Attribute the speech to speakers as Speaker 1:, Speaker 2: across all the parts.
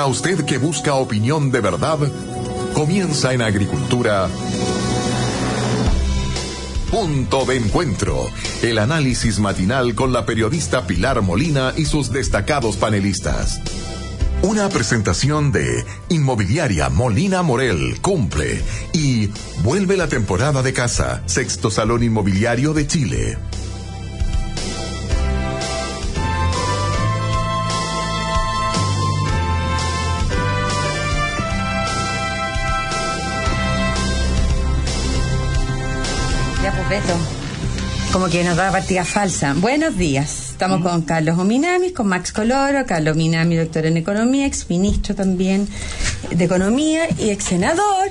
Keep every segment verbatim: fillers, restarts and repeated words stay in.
Speaker 1: Para usted que busca opinión de verdad, comienza en Agricultura. Punto de Encuentro, el análisis matinal con la periodista Pilar Molina y sus destacados panelistas. Una presentación de Inmobiliaria Molina Morel, cumple, y vuelve la temporada de casa, Sexto Salón Inmobiliario de Chile.
Speaker 2: Ya pues, Beto, como que nos da partida falsa. Buenos días. Estamos con Carlos Ominami, con Max Coloro. Carlos Ominami, doctor en Economía, ex ministro también de Economía y ex senador,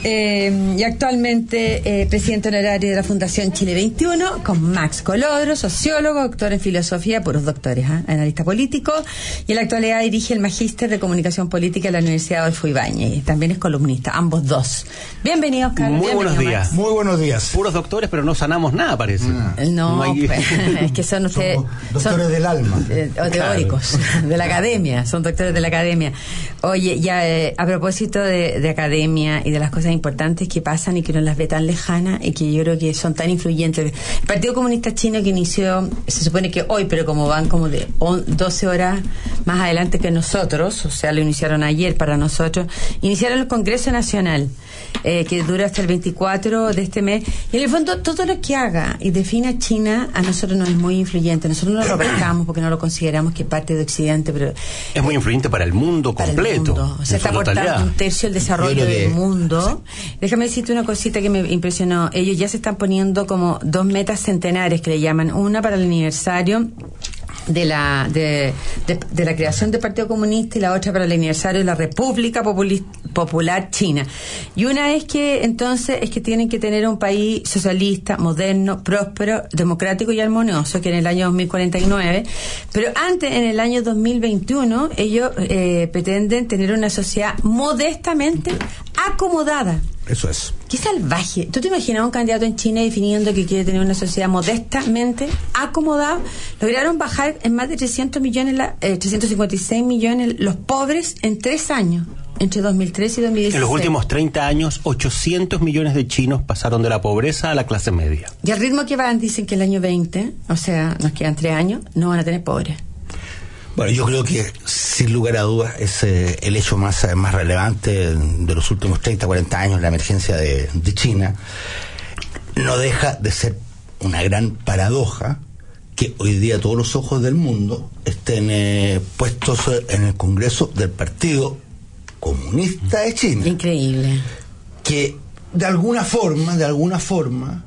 Speaker 2: eh, y actualmente eh, presidente honorario de la Fundación Chile veintiuno, con Max Coloro, sociólogo, doctor en Filosofía, puros doctores, ¿eh? analista político, y en la actualidad dirige el Magíster de Comunicación Política de la Universidad Adolfo Ibáñez. También es columnista, ambos dos. Bienvenidos, Carlos.
Speaker 3: Muy buenos días.
Speaker 2: Max.
Speaker 3: Muy buenos días. Puros doctores, pero no sanamos nada, parece.
Speaker 2: Mm. No, no hay... pues, es que son ustedes...
Speaker 3: Doctores son, del alma.
Speaker 2: Eh, o teóricos, claro. De la academia, son doctores de la academia. Oye, ya eh, a propósito de, de academia y de las cosas importantes que pasan y que uno las ve tan lejanas y que yo creo que son tan influyentes. El Partido Comunista Chino, que inició, se supone que hoy, pero como van como de doce horas más adelante que nosotros, o sea, lo iniciaron ayer para nosotros, iniciaron el Congreso Nacional, eh, que dura hasta el veinticuatro de este mes, y en el fondo todo lo que haga y defina a China a nosotros nos es muy influyente. Nosotros no lo pescamos porque no lo consideramos que parte de Occidente, pero
Speaker 3: es muy influyente para el mundo completo. El mundo.
Speaker 2: O sea, está aportando un tercio del desarrollo del que... mundo. Sí. Déjame decirte una cosita que me impresionó. Ellos ya se están poniendo como dos metas centenares que le llaman, una para el aniversario de la de, de, de la creación del Partido Comunista y la otra para el aniversario de la República Populi- Popular China. Y una es que entonces es que tienen que tener un país socialista, moderno, próspero, democrático y armonioso, que en el año dos mil cuarenta y nueve, pero antes, en el año dos mil veintiuno, ellos eh, pretenden tener una sociedad modestamente acomodada.
Speaker 3: Eso es.
Speaker 2: Qué salvaje. ¿Tú te imaginas un candidato en China definiendo que quiere tener una sociedad modestamente acomodada? Lograron bajar en más de trescientos millones, la, eh, trescientos cincuenta y seis millones los pobres en tres años, entre dos mil trece y dos mil dieciséis.
Speaker 3: En los últimos treinta años, ochocientos millones de chinos pasaron de la pobreza a la clase media.
Speaker 2: Y al ritmo que van, dicen que el año veinte, o sea, nos quedan tres años, no van a tener pobres.
Speaker 4: Bueno, yo creo que sin lugar a dudas es eh, el hecho más, más relevante de los últimos treinta, cuarenta años, la emergencia de, de China. No deja de ser una gran paradoja que hoy día todos los ojos del mundo estén eh, puestos en el Congreso del Partido Comunista de China.
Speaker 2: Increíble.
Speaker 4: Que de alguna forma, de alguna forma,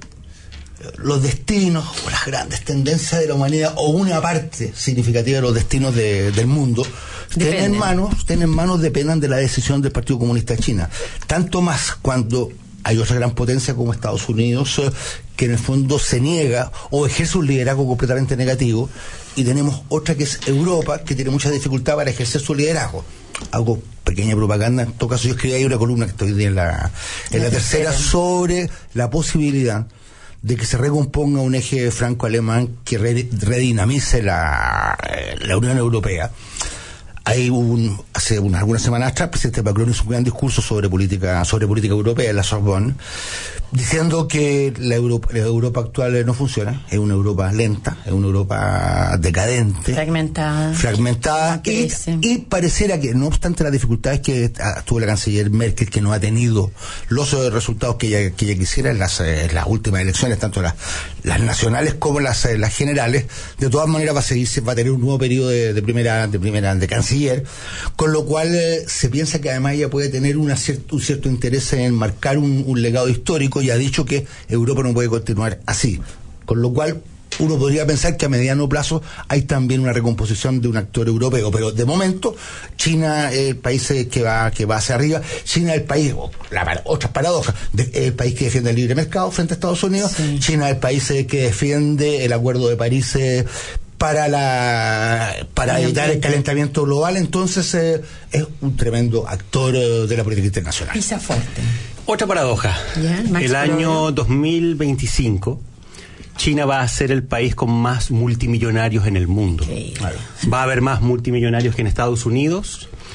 Speaker 4: los destinos o las grandes tendencias de la humanidad, o una parte significativa de los destinos de, del mundo, tienen en manos, tienen en manos, dependan de la decisión del Partido Comunista de China. Tanto más cuando hay otra gran potencia como Estados Unidos, que en el fondo se niega o ejerce un liderazgo completamente negativo, y tenemos otra que es Europa, que tiene mucha dificultad para ejercer su liderazgo. Hago pequeña propaganda, en todo caso yo escribí ahí una columna que estoy en la, en la tercera sobre la posibilidad de que se recomponga un eje franco-alemán que redinamice la, la Unión Europea. Hay un, hace unas, algunas semanas atrás, el presidente Macron hizo un gran discurso sobre política, sobre política europea en la Sorbonne, diciendo que la Europa, la Europa actual no funciona, es una Europa lenta, es una Europa decadente,
Speaker 2: fragmentada,
Speaker 4: fragmentada y, y pareciera que, no obstante las dificultades que tuvo la canciller Merkel, que no ha tenido los resultados que ella, que ella quisiera en las, en las últimas elecciones, tanto las, las nacionales como las, las generales, de todas maneras va a seguir, va a tener un nuevo periodo de, de primera, de primera, de canciller, con lo cual eh, se piensa que además ella puede tener una cierto, un cierto interés en marcar un, un legado histórico, y ha dicho que Europa no puede continuar así, con lo cual uno podría pensar que a mediano plazo hay también una recomposición de un actor europeo, pero de momento China es el país que va que va hacia arriba. China es el país, la, otras paradojas, de, el país que defiende el libre mercado frente a Estados Unidos. Sí. China es el país que defiende el Acuerdo de París eh, para la para Bien, evitar el calentamiento global. Entonces eh, es un tremendo actor eh, de la política internacional.
Speaker 2: Pisa fuerte.
Speaker 3: Otra paradoja.
Speaker 2: Yeah,
Speaker 3: el año dos mil veinticinco China va a ser el país con más multimillonarios en el mundo.
Speaker 2: Sí.
Speaker 3: Va a haber más multimillonarios que en Estados Unidos,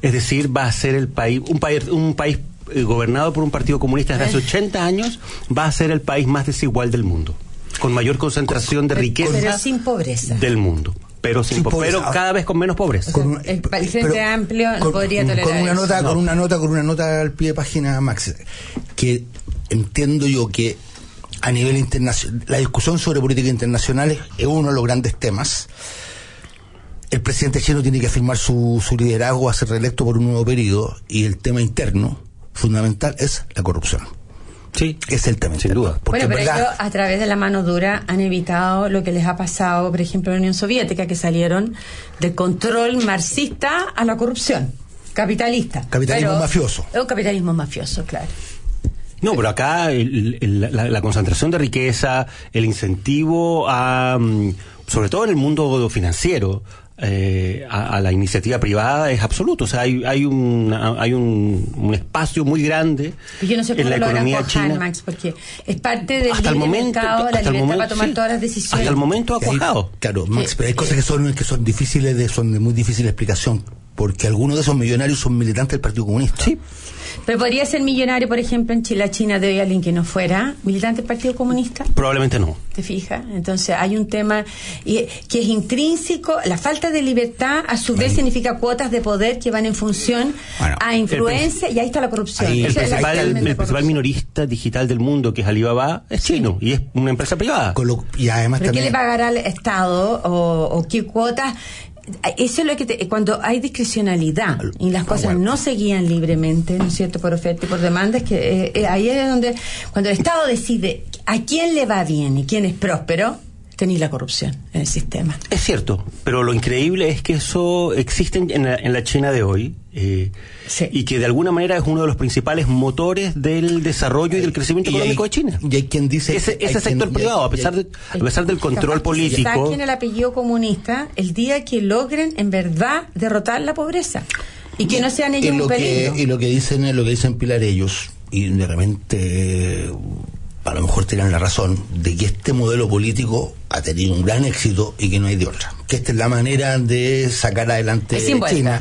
Speaker 3: Es decir, va a ser el país, un país, un país eh, gobernado por un partido comunista desde hace ochenta años, va a ser el país más desigual del mundo, con mayor concentración de riqueza
Speaker 2: pero sin pobreza
Speaker 3: del mundo. Pero, sin po- pero cada vez con menos pobreza.
Speaker 2: O sea, un, el Frente Amplio no podría tolerar
Speaker 4: con una
Speaker 2: eso.
Speaker 4: nota,
Speaker 3: no.
Speaker 4: con una nota, con una nota al pie de página, Max, que entiendo yo que a nivel internacional, la discusión sobre política internacional es uno de los grandes temas. El presidente chino tiene que afirmar su, su liderazgo a ser reelecto por un nuevo periodo, y el tema interno fundamental es la corrupción.
Speaker 3: Sí,
Speaker 4: es el tema,
Speaker 3: sin
Speaker 4: interno.
Speaker 3: duda.
Speaker 2: Bueno, pero
Speaker 4: verdad,
Speaker 2: ellos a través de la mano dura han evitado lo que les ha pasado, por ejemplo, en la Unión Soviética, que salieron del control marxista a la corrupción capitalista.
Speaker 4: Capitalismo
Speaker 2: pero,
Speaker 4: mafioso.
Speaker 2: Es un capitalismo mafioso, claro.
Speaker 3: No, pero acá el, el, la, la concentración de riqueza, el incentivo a, sobre todo en el mundo financiero, eh, a, a la iniciativa privada es absoluto. O sea, hay, hay un hay un, un espacio muy grande
Speaker 2: yo no sé
Speaker 3: en la
Speaker 2: cómo lo
Speaker 3: economía
Speaker 2: harán cuajar,
Speaker 3: china.
Speaker 2: Max, porque es parte del
Speaker 3: Hasta el
Speaker 2: libre
Speaker 3: momento,
Speaker 2: mercado, la
Speaker 3: hasta el
Speaker 2: libertad
Speaker 3: momento,
Speaker 2: para tomar
Speaker 3: sí.
Speaker 2: todas las decisiones.
Speaker 3: Hasta el momento ha
Speaker 4: que hay-
Speaker 3: cuajado.
Speaker 4: Claro, Max,
Speaker 2: Eh,
Speaker 4: pero hay cosas que son que son difíciles de son de muy difícil explicación, porque algunos de esos millonarios son militantes del Partido Comunista.
Speaker 3: Sí.
Speaker 2: Pero podría ser millonario, por ejemplo, en Chile, la China de hoy, alguien que no fuera militante del Partido Comunista.
Speaker 3: Probablemente no.
Speaker 2: ¿Te fijas? Entonces hay un tema y, que es intrínseco. La falta de libertad a su vez significa cuotas de poder que van en función
Speaker 4: Bueno,
Speaker 2: a influencia, y ahí está la corrupción.
Speaker 4: ahí-
Speaker 3: El
Speaker 2: Esa es la
Speaker 3: principal, el,
Speaker 2: totalmente
Speaker 3: el principal
Speaker 2: corrupción.
Speaker 3: minorista digital del mundo, que es Alibaba, es chino y es una empresa privada.
Speaker 4: Con lo- y además
Speaker 2: ¿Pero qué
Speaker 4: también
Speaker 2: le pagará al Estado o, o qué cuotas? Eso es lo que te- cuando hay discrecionalidad y las
Speaker 4: Ah,
Speaker 2: cosas
Speaker 4: bueno.
Speaker 2: no se guían libremente, ¿no es cierto?, por oferta y por demanda, es que eh, eh, ahí es donde cuando el Estado decide a quién le va bien y quién es próspero, tenéis la corrupción en el sistema.
Speaker 3: Es cierto, pero lo increíble es que eso existe en la, en la China de hoy, eh,
Speaker 2: Sí.
Speaker 3: y que de alguna manera es uno de los principales motores del desarrollo y del crecimiento
Speaker 4: y hay-
Speaker 3: económico de China.
Speaker 4: y hay quien dice
Speaker 3: ese,
Speaker 4: hay
Speaker 3: ese sector
Speaker 4: quien-
Speaker 3: privado, a
Speaker 4: y hay-
Speaker 3: pesar de, a pesar del control
Speaker 2: Capaz que
Speaker 3: político.
Speaker 2: saquen el apellido comunista el día que logren en verdad derrotar la pobreza y que no sean ellos
Speaker 4: y lo
Speaker 2: un peligro.
Speaker 4: que y lo que dicen es lo que dicen Pilar ellos, y de repente a lo mejor tienen la razón de que este modelo político ha tenido un gran éxito y que no hay de otra, que esta es la manera de sacar adelante
Speaker 2: Es sin vuelta.
Speaker 4: China.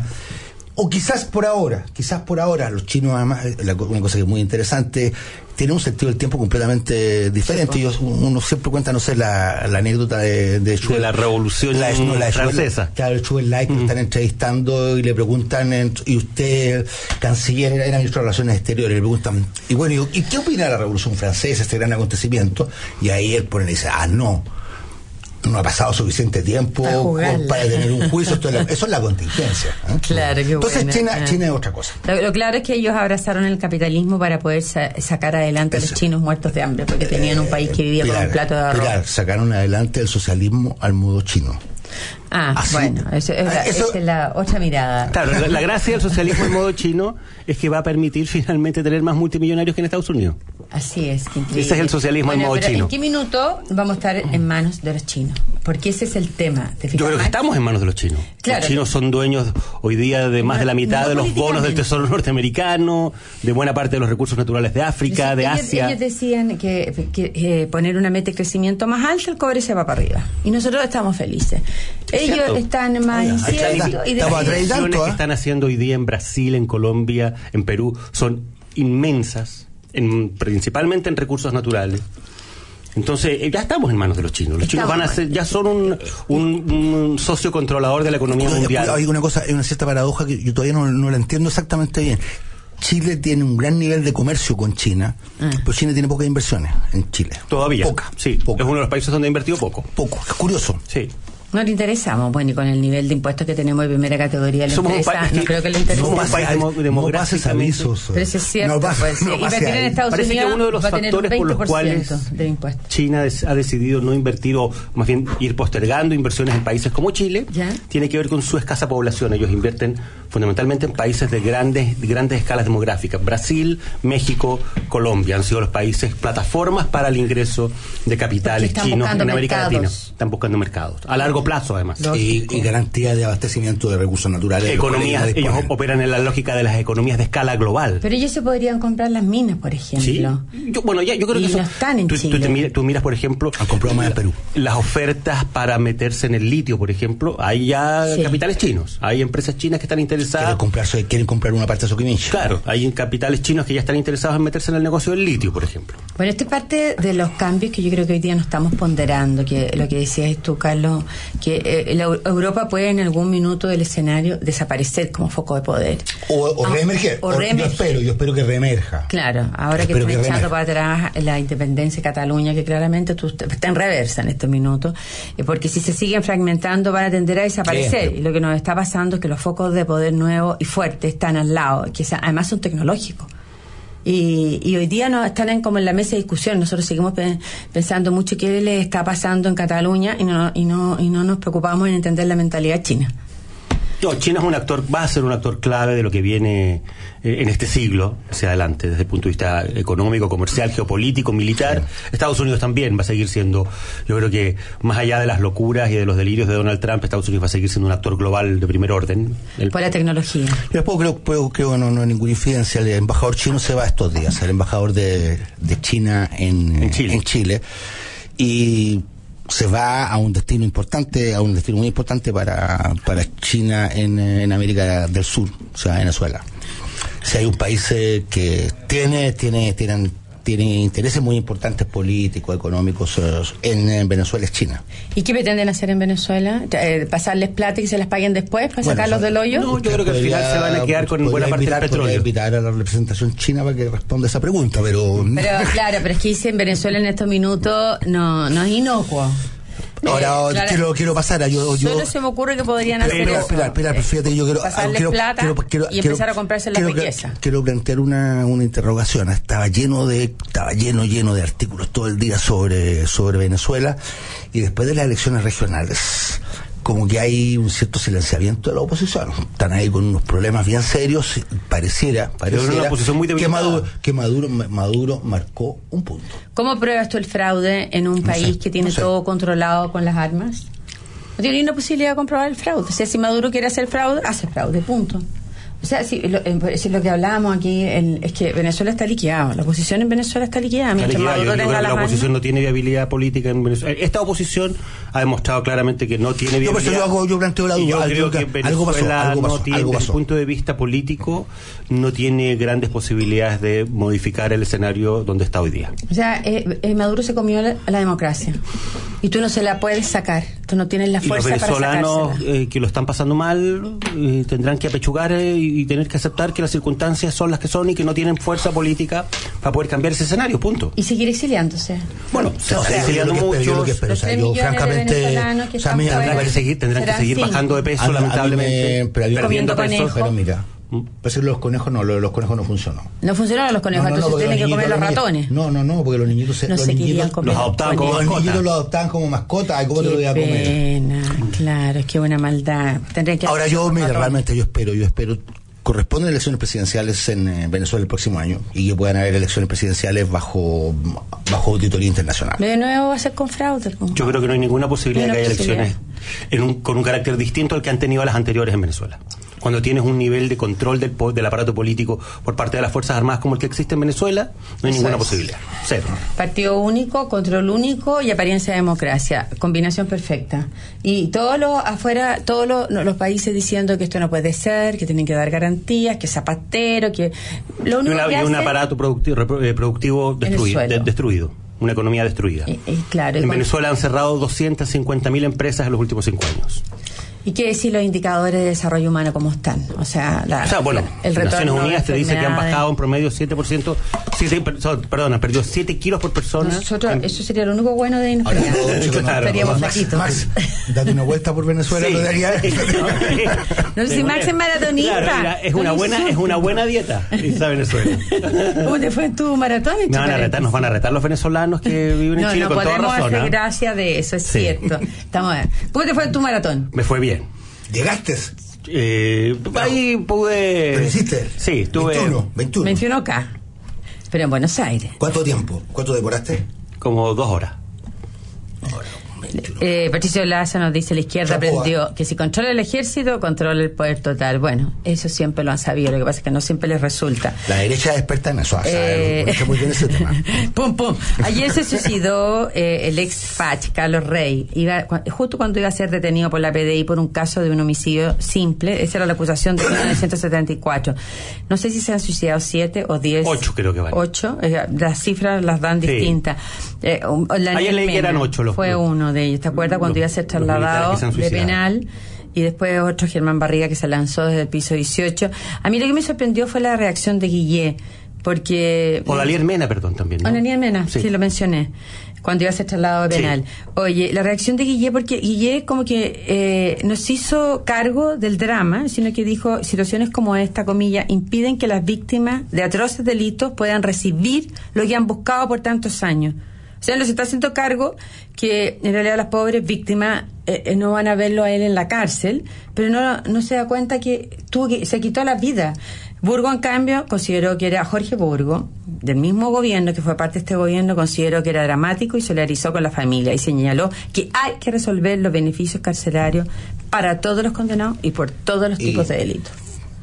Speaker 4: O quizás por ahora, quizás por ahora, los chinos además, la, una cosa que es muy interesante, tienen un sentido del tiempo completamente diferente. Ellos, uno siempre cuenta, no sé, la, la anécdota de, de,
Speaker 3: De la Revolución
Speaker 4: la, no, la de
Speaker 3: Francesa.
Speaker 4: Chubel- claro, el Chubel Lai, que lo están entrevistando y le preguntan, en- y usted, canciller, era, era ministro de Relaciones Exteriores, le preguntan, y bueno, ¿y, y qué opina de la Revolución Francesa, este gran acontecimiento? Y ahí él pone y dice, ah, no. No ha pasado suficiente tiempo
Speaker 2: Para jugarla.
Speaker 4: para tener un juicio. Esto es la- eso es la contingencia. ¿eh?
Speaker 2: Claro, qué
Speaker 4: Entonces,
Speaker 2: buena.
Speaker 4: China,
Speaker 2: Ah.
Speaker 4: China es otra cosa.
Speaker 2: Lo, lo claro es que ellos abrazaron el capitalismo para poder sa- sacar adelante a los
Speaker 4: Eso.
Speaker 2: chinos muertos de hambre, porque tenían un país que vivía con
Speaker 4: Pilar,
Speaker 2: un plato de arroz.
Speaker 4: Pilar, sacaron adelante el socialismo al modo chino.
Speaker 2: Ah,
Speaker 4: Así.
Speaker 2: bueno, eso es, la,
Speaker 4: Ah, eso-
Speaker 2: esa es la otra mirada.
Speaker 3: Claro, la, la gracia del socialismo en modo chino es que va a permitir finalmente tener más multimillonarios que en Estados Unidos.
Speaker 2: Así es, qué increíble.
Speaker 3: Ese es el socialismo en
Speaker 2: Bueno,
Speaker 3: modo
Speaker 2: pero
Speaker 3: chino.
Speaker 2: ¿en qué minuto vamos a estar en manos de los chinos? Porque ese es el tema. ¿Te fijas,
Speaker 3: Yo creo que
Speaker 2: Max?
Speaker 3: estamos en manos de los chinos.
Speaker 2: Claro.
Speaker 3: Los chinos son dueños hoy día de más
Speaker 2: No,
Speaker 3: de la mitad
Speaker 2: no
Speaker 3: de los bonos del
Speaker 2: políticamente.
Speaker 3: Tesoro norteamericano, de buena parte de los recursos naturales de África, de
Speaker 2: ellos,
Speaker 3: Asia.
Speaker 2: ellos decían que, que, eh, poner una meta de crecimiento más alta, el cobre se va para arriba. Y nosotros estamos felices. Ellos
Speaker 3: cierto.
Speaker 2: están más
Speaker 4: Oiga,
Speaker 2: inciertos.
Speaker 4: ahí está,
Speaker 2: y de-
Speaker 4: estamos atrás.
Speaker 3: Las inversiones
Speaker 4: tanto,
Speaker 3: que
Speaker 4: ¿eh?
Speaker 3: están haciendo hoy día en Brasil, en Colombia, en Perú, son inmensas, en, principalmente en recursos naturales. Entonces, eh, ya estamos en manos de los chinos. Los chinos
Speaker 2: Estamos
Speaker 3: van a ser, ya son un, un, un socio controlador de la economía
Speaker 4: Oye,
Speaker 3: mundial.
Speaker 4: Hay una cosa, hay una cierta paradoja que yo todavía no, no la entiendo exactamente bien. Chile tiene un gran nivel de comercio con China,
Speaker 2: Ah.
Speaker 4: pero China tiene pocas inversiones en Chile.
Speaker 3: Todavía.
Speaker 4: Poca.
Speaker 3: Sí,
Speaker 4: poca.
Speaker 3: es uno de los países donde ha invertido poco.
Speaker 4: Poco. Es curioso.
Speaker 3: Sí.
Speaker 2: No le interesamos, bueno, y con el nivel de impuestos que tenemos de primera categoría, le
Speaker 3: Somos un
Speaker 2: interesa,
Speaker 3: país
Speaker 2: no
Speaker 3: que-
Speaker 2: creo que le interese.
Speaker 3: somos un país demo-
Speaker 4: No pases
Speaker 3: demográficamente.
Speaker 4: avisos.
Speaker 2: Pero eso es cierto,
Speaker 4: No pase-
Speaker 2: pues, sí.
Speaker 4: no pase
Speaker 2: Invertir en
Speaker 4: ahí.
Speaker 2: Estados
Speaker 3: Parece
Speaker 2: Unidos
Speaker 3: que uno de los
Speaker 2: va a tener un
Speaker 3: factores por los
Speaker 2: veinte por ciento
Speaker 3: cuales
Speaker 2: de impuestos.
Speaker 3: China des- ha decidido no invertir o más bien ir postergando inversiones en países como Chile,
Speaker 2: ¿Ya?
Speaker 3: tiene que ver con su escasa población. Ellos invierten fundamentalmente en países de grandes, de grandes escalas demográficas. Brasil, México, Colombia han sido los países plataformas para el ingreso de capitales
Speaker 2: Porque están
Speaker 3: chinos
Speaker 2: buscando
Speaker 3: en América
Speaker 2: mercados.
Speaker 3: Latina. Están buscando mercados. A largo plazo, además.
Speaker 2: Lo-
Speaker 4: Y, y garantía de abastecimiento de recursos naturales. de los cuales
Speaker 3: Economías,
Speaker 4: ellos
Speaker 3: ellos
Speaker 4: disponen.
Speaker 3: operan en la lógica de las economías de escala global.
Speaker 2: Pero ellos se podrían comprar las minas, por
Speaker 3: Sí.
Speaker 2: ejemplo.
Speaker 3: Yo, bueno, ya, yo creo
Speaker 2: Y
Speaker 3: que eso,
Speaker 2: no están en
Speaker 3: tú, tú
Speaker 2: Chile.
Speaker 3: te mira- tú miras, por ejemplo,
Speaker 4: Han comprado más en Perú.
Speaker 3: las ofertas para meterse en el litio, por ejemplo. Hay ya
Speaker 2: Sí.
Speaker 3: capitales chinos, hay empresas chinas que están
Speaker 2: Que
Speaker 3: interesada.
Speaker 4: Quieren comprar, quieren comprar una parte de Soquimich.
Speaker 3: Claro, hay capitales chinos que ya están interesados en meterse en el negocio del litio, por ejemplo.
Speaker 2: Bueno, esta es parte de los cambios que yo creo que hoy día no estamos ponderando, que lo que decías tú, Carlos, que eh, la Europa puede en algún minuto del escenario desaparecer como foco de poder.
Speaker 4: O, o
Speaker 2: ah,
Speaker 4: reemerger.
Speaker 2: O
Speaker 4: o
Speaker 2: reemerger.
Speaker 4: Yo espero, yo espero que reemerja.
Speaker 2: Claro, ahora que
Speaker 4: espero
Speaker 2: están
Speaker 4: que
Speaker 2: echando
Speaker 4: reemerja.
Speaker 2: para atrás la independencia de Cataluña, que claramente tú, está en reversa en estos minutos, eh, porque si se siguen fragmentando van a tender a desaparecer.
Speaker 4: Sí.
Speaker 2: Y lo que nos está pasando es que los focos de poder nuevos y fuertes están al lado, que se, además son tecnológicos. Y, y hoy día no están en, como en la mesa de discusión. Nosotros seguimos pe- pensando mucho qué le está pasando en Cataluña y no, y no, y no nos preocupamos en entender la mentalidad china.
Speaker 3: No, China es un actor, va a ser un actor clave de lo que viene eh, en este siglo hacia adelante, desde el punto de vista económico, comercial, geopolítico, militar. Sí. Estados Unidos también va a seguir siendo, yo creo que más allá de las locuras y de los delirios de Donald Trump, Estados Unidos va a seguir siendo un actor global de primer orden.
Speaker 2: El... Por la tecnología.
Speaker 4: Yo después creo, creo, creo que no, no hay ninguna infidencia. El embajador chino se va estos días, el embajador de, de China en,
Speaker 3: en Chile.
Speaker 4: En Chile. Y se va a un destino importante, a un destino muy importante para, para China en, en América del Sur, o sea, Venezuela. Si hay un país eh, que tiene, tiene, tienen, tiene intereses muy importantes políticos, económicos eh, en, en Venezuela, es China.
Speaker 2: ¿Y qué pretenden hacer en Venezuela? Eh, ¿Pasarles plata y que se las paguen después para bueno, sacarlos del hoyo?
Speaker 3: No, yo creo que al final se van a quedar con buena parte del petróleo.
Speaker 4: Podría invitar a la representación china para que responda esa pregunta, pero...
Speaker 2: Pero claro, pero es que dice en Venezuela en estos minutos no, no es inocuo.
Speaker 4: Ahora eh, claro, quiero quiero pasar a yo, yo
Speaker 2: solo se me ocurre que podrían hacer
Speaker 4: pero,
Speaker 2: eso.
Speaker 4: Espera, espera, espera, fíjate, yo quiero
Speaker 2: pasarles
Speaker 4: quiero,
Speaker 2: plata
Speaker 4: quiero, quiero,
Speaker 2: y empezar quiero, a comprarse la riqueza.
Speaker 4: Quiero, quiero plantear una, una interrogación. Estaba lleno de estaba lleno lleno de artículos todo el día sobre sobre Venezuela y después de las elecciones regionales como que hay un cierto silenciamiento de la oposición. Están ahí con unos problemas bien serios. Pareciera, pareciera
Speaker 3: una posición muy
Speaker 4: que Maduro, que Maduro, Maduro marcó un punto.
Speaker 2: ¿Cómo pruebas tú el fraude en un
Speaker 4: no
Speaker 2: país
Speaker 4: sé,
Speaker 2: que tiene
Speaker 4: no sé.
Speaker 2: todo controlado con las armas? No tiene ni una posibilidad de comprobar el fraude. O sea, si Maduro quiere hacer fraude, hace fraude, punto. O sea, si lo, si lo que hablábamos aquí el, es que Venezuela está liquidado. La oposición en Venezuela está liquidada.
Speaker 3: Está liquidada. Yo, yo creo que la oposición
Speaker 2: manos.
Speaker 3: no tiene viabilidad política en Venezuela. Esta oposición ha demostrado claramente que no tiene viabilidad.
Speaker 4: No, pero yo, hago, yo planteo la duda.
Speaker 3: Yo
Speaker 4: algo,
Speaker 3: creo que Venezuela
Speaker 4: algo pasó, algo pasó,
Speaker 3: no tiene,
Speaker 4: algo pasó.
Speaker 3: desde el punto de vista político, no tiene grandes posibilidades de modificar el escenario donde está hoy día.
Speaker 2: O sea, eh, eh, Maduro se comió la, la democracia. Y tú no se la puedes sacar. Tú no tienes la fuerza para sacársela.
Speaker 3: Y los venezolanos eh, que lo están pasando mal eh, tendrán que apechugar eh, y tener que aceptar que las circunstancias son las que son y que no tienen fuerza política para poder cambiar ese escenario, punto.
Speaker 2: Y seguir exiliándose.
Speaker 3: Bueno, se está exiliando mucho.
Speaker 2: Yo, o sea, yo francamente,
Speaker 3: o sea, me, tendrán que seguir, tendrán que seguir bajando de peso, a, lamentablemente,
Speaker 4: a me, pero
Speaker 3: perdiendo peso.
Speaker 4: Pero mira, parece que los conejos no, los, los conejos no funcionó.
Speaker 2: No funcionaron los conejos, no, no, entonces no, tienen que comer los ratones.
Speaker 4: No, no, no, porque los niñitos se,
Speaker 2: no
Speaker 4: los
Speaker 2: se
Speaker 4: niñitos
Speaker 2: comer
Speaker 3: los adoptaban como
Speaker 4: mascota. Los niñitos los adoptaban como mascota, ¿y cómo
Speaker 2: qué
Speaker 4: te lo voy a comer?
Speaker 2: Pena, claro, es que buena maldad. Que
Speaker 4: Ahora yo, mira, realmente yo espero, yo espero corresponden elecciones presidenciales en eh, Venezuela el próximo año y que puedan haber elecciones presidenciales bajo bajo auditoría internacional.
Speaker 2: De nuevo va a ser con fraude. ¿Cómo?
Speaker 3: Yo creo que no hay ninguna posibilidad
Speaker 2: no
Speaker 3: de que haya
Speaker 2: posibilidad.
Speaker 3: elecciones en un, con un carácter distinto al que han tenido las anteriores en Venezuela. Cuando tienes un nivel de control del, del aparato político por parte de las Fuerzas Armadas como el que existe en Venezuela, no hay
Speaker 2: Eso
Speaker 3: ninguna
Speaker 2: es.
Speaker 3: posibilidad. Cero.
Speaker 2: Partido único, control único y apariencia de democracia. Combinación perfecta. Y todos los afuera, todos los, los países diciendo que esto no puede ser, que tienen que dar garantías, que Zapatero, que... Lo único
Speaker 3: y, una,
Speaker 2: que
Speaker 3: y
Speaker 2: hace,
Speaker 3: un aparato productivo, productivo destruido, de, destruido. Una economía destruida.
Speaker 2: Y, y claro,
Speaker 3: en
Speaker 2: y
Speaker 3: Venezuela han cerrado doscientas cincuenta mil empresas en los últimos cinco años.
Speaker 2: ¿Y qué decir los indicadores de desarrollo humano cómo están? O sea, la,
Speaker 3: o sea bueno,
Speaker 2: la, el
Speaker 3: Naciones Unidas te dice que han
Speaker 2: de...
Speaker 3: bajado en promedio siete por ciento, siete, perdón, han perdido siete kilos por persona.
Speaker 2: Nosotros,
Speaker 3: en...
Speaker 2: Eso sería lo único bueno de Inocuidad.
Speaker 3: Claro,
Speaker 2: estaríamos flaquitos.
Speaker 4: Max, date una vuelta por Venezuela,
Speaker 3: sí.
Speaker 4: lo daría.
Speaker 2: No sé si Max es maratonista.
Speaker 3: Claro, mira, es, una buena, es una buena dieta esa Venezuela.
Speaker 2: ¿Cómo te fue en tu maratón?
Speaker 3: Me van a retar, nos van a retar los venezolanos que viven en
Speaker 2: no,
Speaker 3: Chile
Speaker 2: no
Speaker 3: con toda razón.
Speaker 2: No podemos hacer
Speaker 3: ¿eh?
Speaker 2: gracia de eso, es
Speaker 3: sí.
Speaker 2: cierto. Estamos, ¿cómo te fue en tu maratón?
Speaker 3: Me fue bien.
Speaker 4: ¿Llegaste?
Speaker 3: Eh, ahí pude...
Speaker 4: ¿Lo hiciste?
Speaker 3: Sí, estuve...
Speaker 4: veintiuno, veintiuno.
Speaker 2: veintiuno K. Pero en Buenos Aires.
Speaker 4: ¿Cuánto tiempo? ¿Cuánto demoraste?
Speaker 3: Como dos horas.
Speaker 4: Ahora, veintiuno.
Speaker 2: Eh, Patricio Laza nos dice: la izquierda
Speaker 4: Chapoa.
Speaker 2: aprendió que si controla el ejército, controla el poder total. Bueno, eso siempre lo han sabido, lo que pasa es que no siempre les resulta.
Speaker 4: La derecha es experta en eso,
Speaker 2: Eh,
Speaker 4: sabe muy bien ese tema.
Speaker 2: pum, pum. Ayer se suicidó eh, el ex Fach, Carlos Rey, iba, cu- justo cuando iba a ser detenido por la P D I por un caso de un homicidio simple. Esa era la acusación de mil novecientos setenta y cuatro. No sé si se han suicidado siete o diez.
Speaker 3: Ocho creo que van.
Speaker 2: Ocho. Eh, las cifras las dan
Speaker 3: Sí.
Speaker 2: distintas. Eh, um, la
Speaker 3: Ayer leí que
Speaker 2: Mena
Speaker 3: eran ocho los-
Speaker 2: Fue
Speaker 3: los-
Speaker 2: uno de ellos. ¿Te acuerdas cuando
Speaker 3: los-
Speaker 2: iba a ser
Speaker 3: los militares
Speaker 2: trasladado
Speaker 3: que se han
Speaker 2: de
Speaker 3: suicidado.
Speaker 2: penal? Y después otro, Germán Barriga, que se lanzó desde el piso dieciocho. A mí lo que me sorprendió fue la reacción de Guillé, porque...
Speaker 3: O Daniel Mena, perdón, también, ¿no?
Speaker 2: O Daniel Mena, sí.
Speaker 3: Sí.
Speaker 2: lo mencioné, cuando iba a ser trasladado de
Speaker 3: Sí.
Speaker 2: penal. Oye, la reacción de Guillé, porque Guillé como que eh, no se hizo cargo del drama, sino que dijo: situaciones como esta, comilla, impiden que las víctimas de atroces delitos puedan recibir lo que han buscado por tantos años. O sea, no se está haciendo cargo que en realidad las pobres víctimas eh, eh, no van a verlo a él en la cárcel, pero no, no se da cuenta que tuvo que se quitó la vida. Burgo, en cambio, consideró que era Jorge Burgo, del mismo gobierno que fue parte de este gobierno, consideró que era dramático y solidarizó con la familia y señaló que hay que resolver los beneficios carcelarios para todos los condenados y por todos los
Speaker 4: Y-
Speaker 2: tipos de delitos.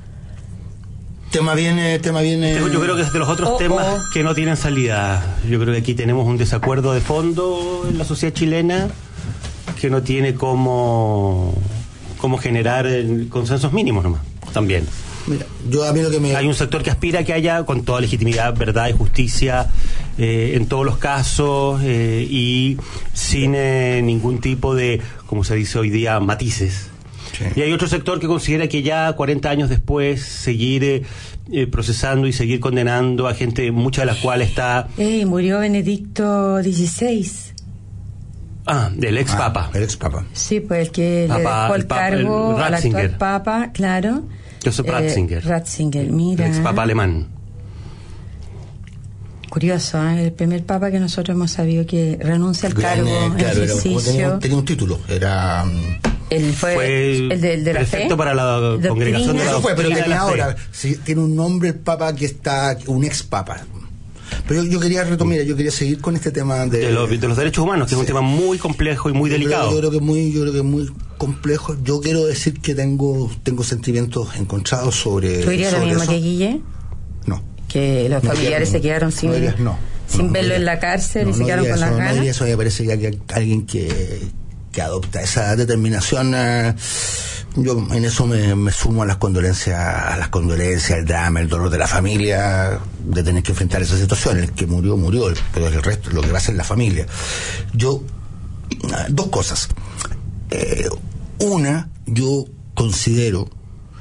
Speaker 4: Tema viene, tema viene.
Speaker 3: Yo, yo creo que es de los otros
Speaker 2: Oh,
Speaker 3: temas
Speaker 2: oh.
Speaker 3: que no tienen salida. Yo creo que aquí tenemos un desacuerdo de fondo en la sociedad chilena que no tiene cómo, cómo generar eh, consensos mínimos nomás, también.
Speaker 4: Mira, yo a mí lo que me.
Speaker 3: Hay un sector que aspira a que haya, con toda legitimidad, verdad y justicia eh, en todos los casos eh, y sin eh, ningún tipo de, como se dice hoy día, matices.
Speaker 4: Sí.
Speaker 3: Y hay otro sector que considera que ya cuarenta años después seguir eh, eh, procesando y seguir condenando a gente, mucha de la cual está...
Speaker 2: Ey, murió Benedicto dieciséis.
Speaker 3: Ah, del ex
Speaker 4: Ah,
Speaker 3: papa.
Speaker 4: el ex papa.
Speaker 2: Sí, pues el que
Speaker 3: Papa-
Speaker 2: le dejó el,
Speaker 3: el papa-
Speaker 2: cargo
Speaker 3: el
Speaker 2: al actual
Speaker 3: Ratzinger.
Speaker 2: papa, claro.
Speaker 3: Joseph
Speaker 2: Eh,
Speaker 3: Ratzinger.
Speaker 2: Ratzinger, mira.
Speaker 3: El ex papa alemán.
Speaker 2: Curioso, ¿eh? El primer papa que nosotros hemos sabido que renuncia al
Speaker 4: Gran,
Speaker 2: cargo,
Speaker 4: eh, claro, era, como tenía,
Speaker 2: ejercicio.
Speaker 4: tenía un título, era. mm,
Speaker 2: Él fue,
Speaker 3: Fue
Speaker 2: el de, el de la fe.
Speaker 3: prefecto para la
Speaker 2: Doctrina.
Speaker 3: congregación de la
Speaker 4: Eso fue, pero
Speaker 3: doctrina de
Speaker 4: tenía
Speaker 3: la fe.
Speaker 4: ahora, sí, tiene un nombre el papa que está, un ex papa. Pero yo, yo quería retomar, yo quería seguir con este tema de,
Speaker 3: De, lo- de los derechos humanos, que es un
Speaker 4: Sí.
Speaker 3: tema muy complejo y muy
Speaker 4: Yo creo-
Speaker 3: delicado.
Speaker 4: Yo creo que es muy, yo creo que es muy complejo. Yo quiero decir que tengo, tengo sentimientos encontrados sobre.
Speaker 2: ¿Tú dirías lo
Speaker 4: sobre
Speaker 2: mismo
Speaker 4: eso.
Speaker 2: que Guille?
Speaker 4: No.
Speaker 2: Que los
Speaker 4: No
Speaker 2: familiares
Speaker 4: diría-
Speaker 2: se quedaron sin,
Speaker 4: no diría- no,
Speaker 2: sin
Speaker 4: no,
Speaker 2: verlo
Speaker 4: no
Speaker 2: en
Speaker 4: diría-
Speaker 2: la cárcel
Speaker 4: no,
Speaker 2: y se
Speaker 4: no
Speaker 2: quedaron
Speaker 4: diría
Speaker 2: con
Speaker 4: eso,
Speaker 2: las
Speaker 4: no
Speaker 2: ganas.
Speaker 4: diría eso, me parece que hay alguien que, que adopta esa determinación. eh, yo en eso me, me sumo a las condolencias, a las condolencias, el drama, el dolor de la familia, de tener que enfrentar esa situación. El que murió, murió, pero el resto, lo que va a ser la familia. Yo, ah, dos cosas. Eh, una, yo considero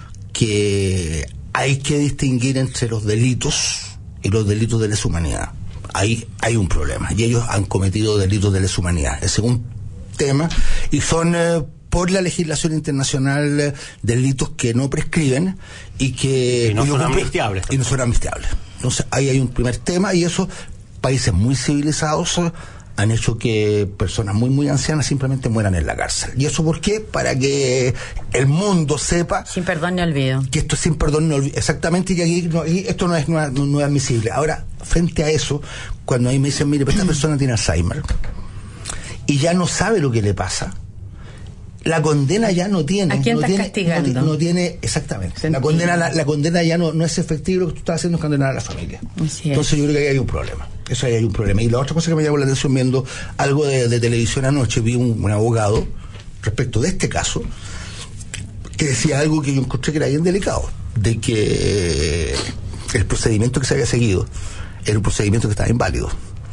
Speaker 4: que hay que distinguir entre los delitos y los delitos de lesa humanidad. Ahí hay un problema y ellos han cometido delitos de lesa humanidad. Ese es un tema y son eh, por la legislación internacional eh, delitos que no prescriben y que
Speaker 3: Y no
Speaker 4: cuyo
Speaker 3: son
Speaker 4: cumple-
Speaker 3: amnistiables.
Speaker 4: y no son amnistiables. Entonces ahí hay un primer tema y eso países muy civilizados eh, han hecho que personas muy muy ancianas simplemente mueran en la cárcel. ¿Y eso por qué? Para que el mundo sepa
Speaker 2: Sin perdón ni olvido.
Speaker 4: que esto es sin perdón, no olvi- exactamente, y que aquí no, y esto no es, no, es- no es admisible. Ahora, frente a eso, cuando ahí me dicen, mire, pero esta persona tiene Alzheimer y ya no sabe lo que le pasa, la condena ya no tiene.
Speaker 2: ¿A quién
Speaker 4: no
Speaker 2: estás
Speaker 4: tiene,
Speaker 2: castigando?
Speaker 4: No, ti- no tiene, exactamente. La
Speaker 2: Sentido.
Speaker 4: condena, la, la condena ya no, no es efectiva, lo que tú estás haciendo es condenar a la familia.
Speaker 2: Así es.
Speaker 4: Entonces yo creo que ahí hay un problema. Eso ahí hay un problema. Y la otra cosa que me llamó la atención viendo algo de, de televisión anoche, vi un, un abogado respecto de este caso que decía algo que yo encontré que era bien delicado, de que el procedimiento que se había seguido era un procedimiento que estaba inválido.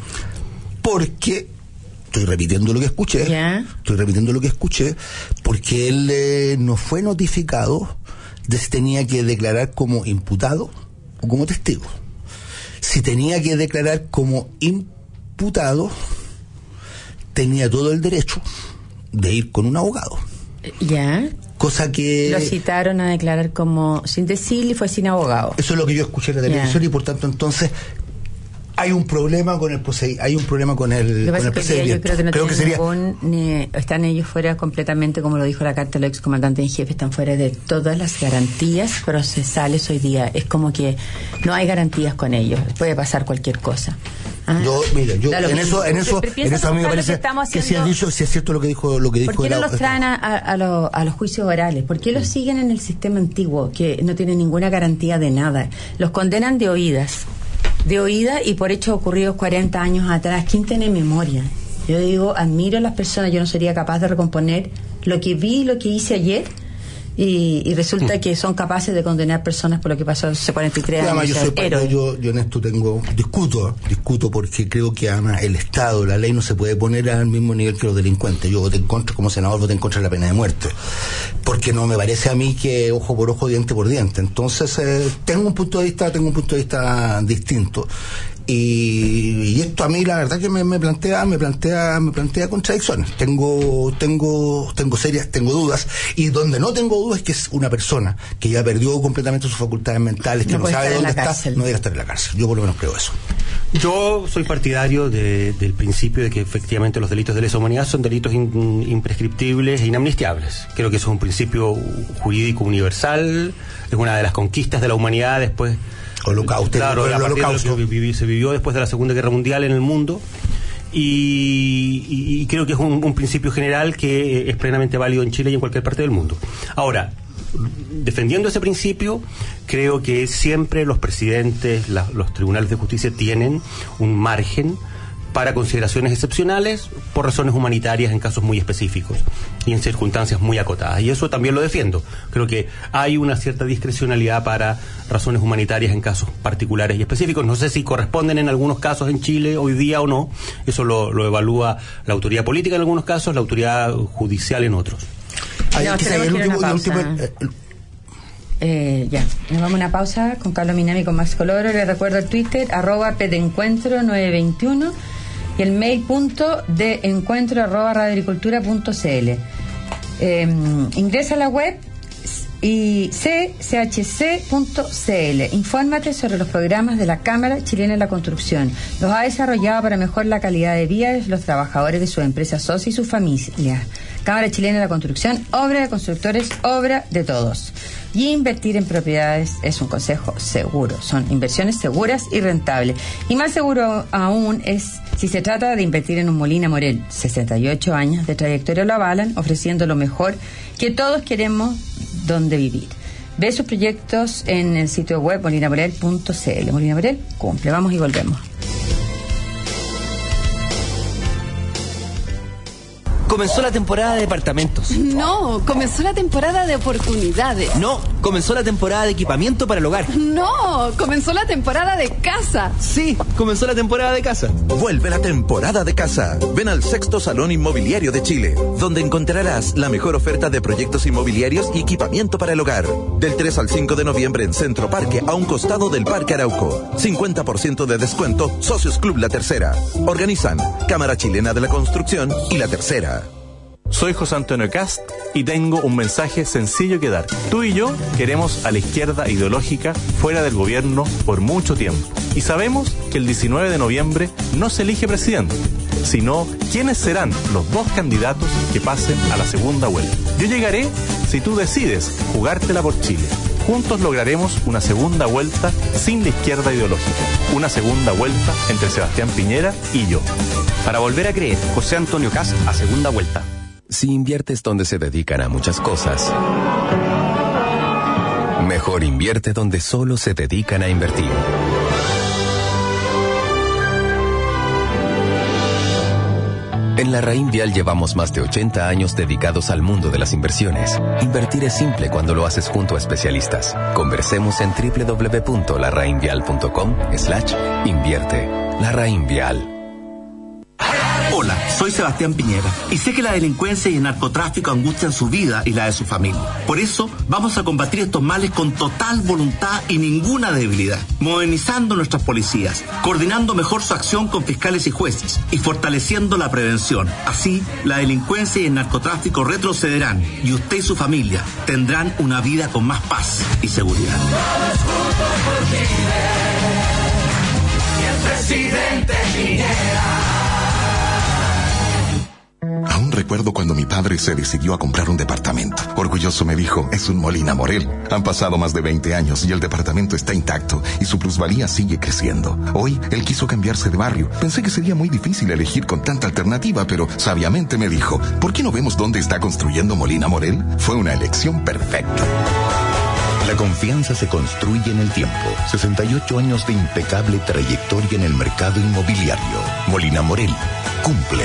Speaker 4: Porque, estoy repitiendo lo que escuché,
Speaker 2: Ya.
Speaker 4: estoy repitiendo lo que escuché, porque él eh, no fue notificado de si tenía que declarar como imputado o como testigo. Si tenía que declarar como imputado, tenía todo el derecho de ir con un abogado.
Speaker 2: Ya.
Speaker 4: Cosa que...
Speaker 2: Lo citaron a declarar como sin decir y fue sin abogado.
Speaker 4: Eso es lo que yo escuché en la televisión
Speaker 2: Ya.
Speaker 4: y por tanto entonces hay un problema con el proced- hay un problema con el,
Speaker 2: Lo que
Speaker 4: con
Speaker 2: pasa
Speaker 4: el
Speaker 2: es que hoy día yo
Speaker 4: procedimiento.
Speaker 2: creo que no
Speaker 4: Creo que
Speaker 2: tienen
Speaker 4: sería
Speaker 2: ningún, ni- están ellos fuera completamente, como lo dijo la carta del ex comandante en jefe, están fuera de todas las garantías procesales hoy día. Es como que no hay garantías con ellos, puede pasar cualquier cosa.
Speaker 4: Ah. Yo, mira, yo en eso, en eso, en eso a mí me parece que, que si, has dicho, si es cierto lo que dijo, lo que dijo.
Speaker 2: ¿Por qué no
Speaker 4: la,
Speaker 2: los traen a, a, los, a los juicios orales? ¿Por qué los siguen en el sistema antiguo, que no tiene ninguna garantía de nada? Los condenan de oídas, de oídas y por hechos ocurridos cuarenta años atrás. ¿Quién tiene memoria? Yo digo, admiro a las personas, yo no sería capaz de recomponer lo que vi, lo que hice ayer. Y, y resulta que son capaces de condenar personas por lo que pasó hace cuarenta y tres años.
Speaker 4: Además, yo, soy, yo, yo, yo en esto tengo, discuto, discuto porque creo que además el Estado, la ley no se puede poner al mismo nivel que los delincuentes. Yo voté en contra, como senador voté en contra de la pena de muerte, porque no me parece a mí que ojo por ojo, diente por diente. Entonces, eh, tengo un punto de vista, tengo un punto de vista distinto. Y, y esto a mí la verdad que me, me plantea me plantea me plantea contradicciones. Tengo tengo tengo serias tengo dudas, y donde no tengo dudas es que es una persona que ya perdió completamente sus facultades mentales, que no, no sabe dónde está, no debe estar en la cárcel. Yo por lo menos creo eso.
Speaker 3: Yo soy partidario de, del principio de que efectivamente los delitos de lesa humanidad son delitos in, imprescriptibles e inamnistiables. Creo que eso es un principio jurídico universal, es una de las conquistas de la humanidad después.
Speaker 4: Holocausto,
Speaker 3: claro,
Speaker 4: el holocausto.
Speaker 3: De lo que viví, se vivió después de la Segunda Guerra Mundial en el mundo, y, y, y creo que es un, un principio general que es plenamente válido en Chile y en cualquier parte del mundo. Ahora, defendiendo ese principio, creo que siempre los presidentes, la, los tribunales de justicia tienen un margen para consideraciones excepcionales por razones humanitarias en casos muy específicos y en circunstancias muy acotadas. Y eso también lo defiendo. Creo que hay una cierta discrecionalidad para razones humanitarias en casos particulares y específicos. No sé si corresponden en algunos casos en Chile hoy día o no. Eso lo, lo evalúa la autoridad política en algunos casos, la autoridad judicial en otros.
Speaker 2: No, tenemos que ir a una pausa. Eh, ya, nos vamos a una pausa con Carlos Minami y con Max Coloro. Les recuerdo el Twitter, arroba pedencuentro nueve veintiuno, y el mail punto de encuentro arroba radioagricultura punto cl. Eh, ingresa a la web y c c h c punto c l. Infórmate sobre los programas de la Cámara Chilena de la Construcción. Los ha desarrollado para mejorar la calidad de vida de los trabajadores de sus empresas socias y sus familias. Cámara Chilena de la Construcción, obra de constructores, obra de todos. Y invertir en propiedades es un consejo seguro. Son inversiones seguras y rentables. Y más seguro aún es si se trata de invertir en un Molina Morel. sesenta y ocho años de trayectoria lo avalan, ofreciendo lo mejor que todos queremos donde vivir. Ve sus proyectos en el sitio web molina morel punto c l. Molina Morel cumple. Vamos y volvemos.
Speaker 5: Comenzó la temporada de departamentos.
Speaker 6: No, comenzó la temporada de oportunidades.
Speaker 5: No, comenzó la temporada de equipamiento para el hogar.
Speaker 6: No, comenzó la temporada de casa.
Speaker 5: Sí, comenzó la temporada de casa.
Speaker 7: Vuelve la temporada de casa. Ven al Sexto Salón Inmobiliario de Chile, donde encontrarás la mejor oferta de proyectos inmobiliarios y equipamiento para el hogar. Del tres al cinco de noviembre en Centro Parque, a un costado del Parque Arauco. cincuenta por ciento de descuento, Socios Club La Tercera. Organizan Cámara Chilena de la Construcción y La Tercera.
Speaker 8: Soy José Antonio Cast y tengo un mensaje sencillo que dar. Tú y yo queremos a la izquierda ideológica fuera del gobierno por mucho tiempo. Y sabemos que el diecinueve de noviembre no se elige presidente, sino quiénes serán los dos candidatos que pasen a la segunda vuelta. Yo llegaré si tú decides jugártela por Chile. Juntos lograremos una segunda vuelta sin la izquierda ideológica. Una segunda vuelta entre Sebastián Piñera y yo.
Speaker 5: Para volver a creer, José Antonio Cast a segunda vuelta.
Speaker 9: Si inviertes donde se dedican a muchas cosas, mejor invierte donde solo se dedican a invertir. En la Raín Vial llevamos más de ochenta años dedicados al mundo de las inversiones. Invertir es simple cuando lo haces junto a especialistas. Conversemos en doble u doble u doble u punto la raín vial punto com slash invierte. La Raín Vial.
Speaker 10: Hola, soy Sebastián Piñera y sé que la delincuencia y el narcotráfico angustian su vida y la de su familia. Por eso vamos a combatir estos males con total voluntad y ninguna debilidad, modernizando nuestras policías, coordinando mejor su acción con fiscales y jueces y fortaleciendo la prevención. Así, la delincuencia y el narcotráfico retrocederán y usted y su familia tendrán una vida con más paz y seguridad.
Speaker 11: Todos juntos por Chile y el presidente Piñera.
Speaker 1: ¿Aún recuerdo cuando mi padre se decidió a comprar un departamento. Orgulloso me dijo, es un Molina Morel. Han pasado más de veinte años y el departamento está intacto y su plusvalía sigue creciendo. Hoy, él quiso cambiarse de barrio. Pensé que sería muy difícil elegir con tanta alternativa, pero sabiamente me dijo, ¿por qué no vemos dónde está construyendo Molina Morel? Fue una elección perfecta.
Speaker 12: La confianza se construye en el tiempo. sesenta y ocho años de impecable trayectoria en el mercado inmobiliario. Molina Morel cumple.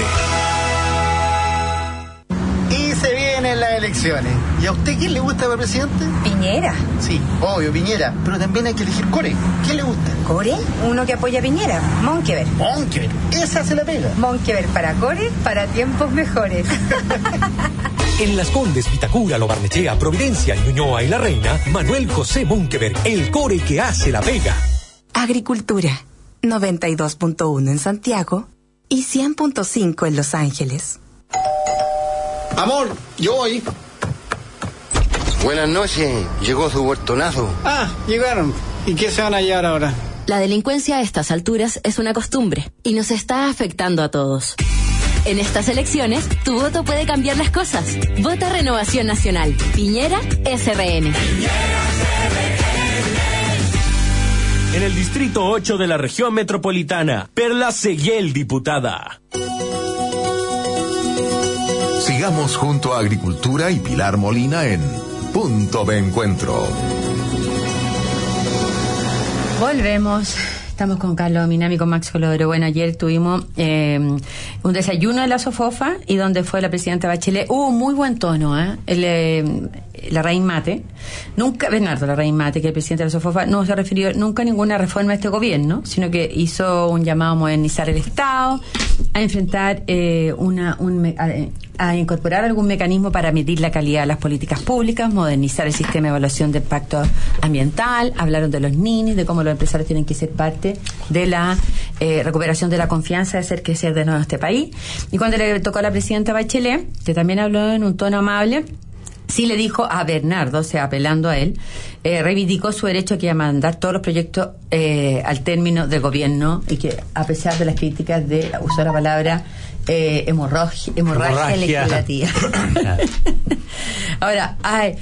Speaker 13: Y se vienen las elecciones. ¿Y a usted quién le gusta para presidente?
Speaker 14: Piñera.
Speaker 13: Sí, obvio, Piñera. Pero también hay que elegir Core. ¿Quién le gusta?
Speaker 14: ¿Core? Uno que apoya a Piñera. Monkever.
Speaker 13: Monkever. Esa se la pega.
Speaker 14: Monkever para Core, para tiempos mejores.
Speaker 15: En Las Condes, Vitacura, Lo Barnechea, Providencia, Ñuñoa y La Reina, Manuel José Monkever, el core que hace la pega.
Speaker 16: Agricultura, noventa y dos punto uno en Santiago y cien punto cinco en Los Ángeles.
Speaker 13: Amor, yo voy.
Speaker 17: Buenas noches, llegó su huertonazo.
Speaker 13: Ah, llegaron. ¿Y qué se van a llevar ahora?
Speaker 18: La delincuencia a estas alturas es una costumbre y nos está afectando a todos. En estas elecciones, tu voto puede cambiar las cosas. Vota Renovación Nacional. Piñera S R N.
Speaker 19: En el Distrito ocho de la región metropolitana, Perla Seguiel, diputada.
Speaker 1: Sigamos junto a Agricultura y Pilar Molina en Punto de Encuentro.
Speaker 2: Volvemos. Estamos con Carlos Minami, con Max Colodro. Bueno, ayer tuvimos eh, un desayuno de la Sofofa y donde fue la presidenta Bachelet. Hubo uh, muy buen tono, ¿eh? El, eh la Larraín Mate. Nunca, Bernardo Larraín Mate, que es el presidente de la Sofofa, no se refirió nunca a ninguna reforma de este gobierno, sino que hizo un llamado a modernizar el Estado, a enfrentar eh, una... un a, a incorporar algún mecanismo para medir la calidad de las políticas públicas, modernizar el sistema de evaluación de impacto ambiental, hablaron de los ninis, de cómo los empresarios tienen que ser parte de la eh, recuperación de la confianza, de hacer crecer de nuevo este país. Y cuando le tocó a la presidenta Bachelet, que también habló en un tono amable, sí le dijo a Bernardo, o sea, apelando a él, eh, reivindicó su derecho que a mandar todos los proyectos eh, al término del gobierno y que, a pesar de las críticas de, usó la palabra eh, hemorragia, hemorragia legislativa. Ahora, ay,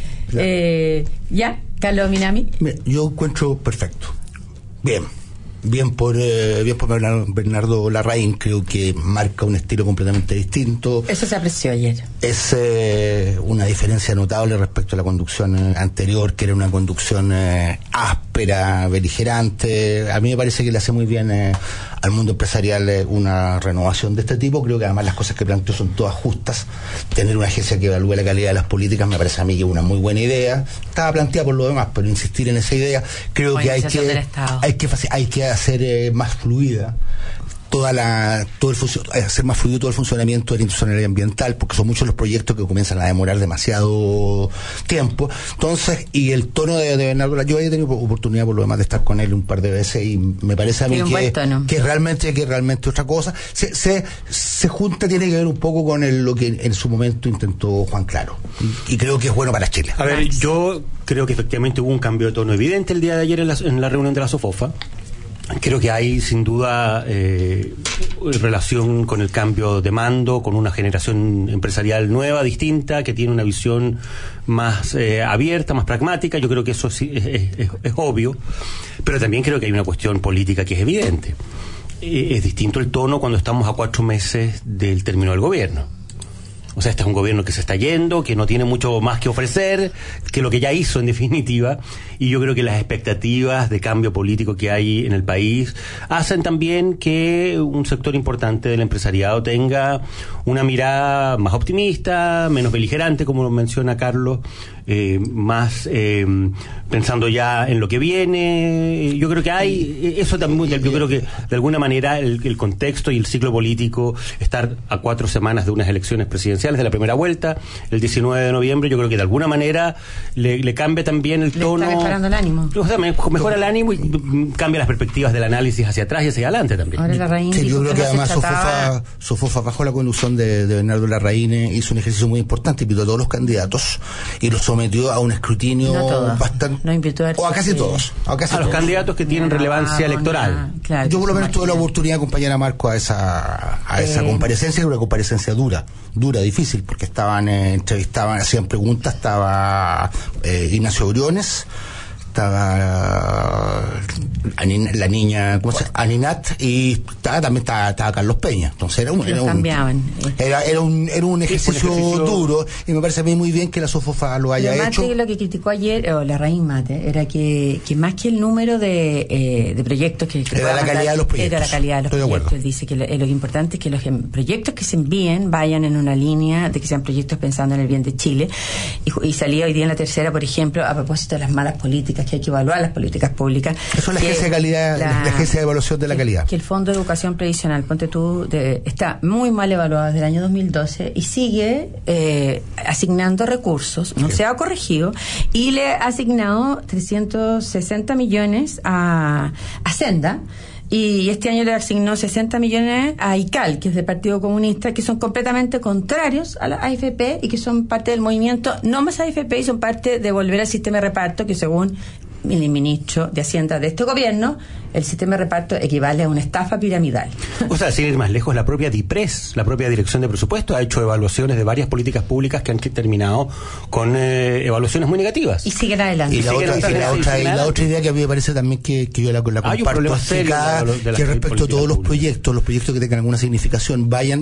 Speaker 2: eh, ya, Carlos Minami.
Speaker 4: Yo encuentro perfecto. Bien. Bien por eh, bien por Bernardo Larraín, creo que marca un estilo completamente distinto.
Speaker 2: Eso se apreció ayer.
Speaker 4: Es eh, una diferencia notable respecto a la conducción eh, anterior, que era una conducción eh, áspera, beligerante. A mí me parece que le hace muy bien eh, al mundo empresarial eh, una renovación de este tipo. Creo que además las cosas que planteó son todas justas. Tener una agencia que evalúe la calidad de las políticas me parece a mí que es una muy buena idea. Estaba planteada por lo demás, pero insistir en esa idea creo que hay que, hay que hay que hacer eh, más fluida toda la todo el hacer más fluido todo el funcionamiento de la institucionalidad ambiental, porque son muchos los proyectos que comienzan a demorar demasiado tiempo. Entonces, y el tono de, de Bernardo, yo he tenido oportunidad por lo demás de estar con él un par de veces y me parece a mí que, que realmente que realmente otra cosa se, se se junta, tiene que ver un poco con el, lo que en su momento intentó Juan Claro, y, y creo que es bueno para Chile.
Speaker 3: A ver, yo creo que efectivamente hubo un cambio de tono evidente el día de ayer en la, en la reunión de la Sofofa. Creo que hay sin duda eh, relación con el cambio de mando, con una generación empresarial nueva, distinta, que tiene una visión más eh, abierta, más pragmática. Yo creo que eso sí es, es, es, es obvio, pero también creo que hay una cuestión política que es evidente. Eh, es distinto el tono cuando estamos a cuatro meses del término del gobierno. O sea, este es un gobierno que se está yendo, que no tiene mucho más que ofrecer, que lo que ya hizo en definitiva, y yo creo que las expectativas de cambio político que hay en el país hacen también que un sector importante del empresariado tenga una mirada más optimista, menos beligerante, como lo menciona Carlos, eh, más eh, pensando ya en lo que viene. Yo creo que hay, eso también, yo creo que de alguna manera el, el contexto y el ciclo político, estar a cuatro semanas de unas elecciones presidenciales de la primera vuelta, el diecinueve de noviembre, yo creo que de alguna manera le, le cambia también el tono.
Speaker 2: Le está mejorando el ánimo.
Speaker 3: O sea, mejora el ánimo y cambia las perspectivas del análisis hacia atrás y hacia adelante también.
Speaker 2: Ahora Larraín
Speaker 4: sí, yo creo que, que además
Speaker 2: Sofofa,
Speaker 4: Sofofa, bajo la conducción de, de Bernardo Larraín, hizo un ejercicio muy importante, invitó a todos los candidatos y los sometió a un escrutinio
Speaker 2: no
Speaker 4: bastante.
Speaker 2: No invitó a,
Speaker 4: o a casi todos. A, casi
Speaker 3: a
Speaker 4: todos.
Speaker 3: los candidatos que tienen relevancia electoral.
Speaker 4: Claro, yo por lo menos tuve la oportunidad de acompañar a Marco a esa a esa eh, comparecencia, una comparecencia dura, dura, difícil, porque estaban, eh, entrevistaban, hacían preguntas, estaba eh, Ignacio Briones, estaba uh, la niña, ¿cómo se llama? Aninat, y estaba, también estaba, estaba Carlos Peña. Entonces era un, era un, era, era un, era un ejercicio, un ejercicio duro, y me parece a mí muy bien que la Sofofa lo haya
Speaker 2: Mate,
Speaker 4: hecho.
Speaker 2: Lo que criticó ayer, o la Raíz Mate, era que, que más que el número de, eh, de proyectos que, que
Speaker 4: era la
Speaker 2: mandar,
Speaker 4: calidad de los proyectos.
Speaker 2: Era la calidad de los
Speaker 4: Estoy
Speaker 2: proyectos.
Speaker 4: De acuerdo.
Speaker 2: Dice que lo, eh, lo importante es que los proyectos que se envíen vayan en una línea de que sean proyectos pensando en el bien de Chile. Y, y salía hoy día en la tercera, por ejemplo, a propósito de las malas políticas, que hay que evaluar las políticas públicas.
Speaker 4: Eso es la agencia de calidad, la, la agencia de evaluación de la
Speaker 2: que,
Speaker 4: calidad.
Speaker 2: Que el Fondo de Educación Previsional, ponte tú, de, está muy mal evaluado desde el año dos mil doce y sigue eh, asignando recursos, no sí. se ha corregido, y le ha asignado trescientos sesenta millones a, a Senda. Y este año le asignó sesenta millones a I C A L, que es del Partido Comunista, que son completamente contrarios a la A F P y que son parte del movimiento No Más A F P y son parte de volver al sistema de reparto, que según el ministro de Hacienda de este gobierno, el sistema de reparto equivale a una estafa piramidal.
Speaker 3: O sea, sin ir más lejos, la propia DIPRES, la propia Dirección de Presupuesto, ha hecho evaluaciones de varias políticas públicas que han terminado con eh, evaluaciones muy negativas.
Speaker 2: Y siguen adelante.
Speaker 4: Y la, otra, y la, otra, y la otra idea que a mí me parece también que, que yo la, la comparto es que, cada, de la, que respecto a todos los públicas. proyectos, los proyectos que tengan alguna significación, vayan,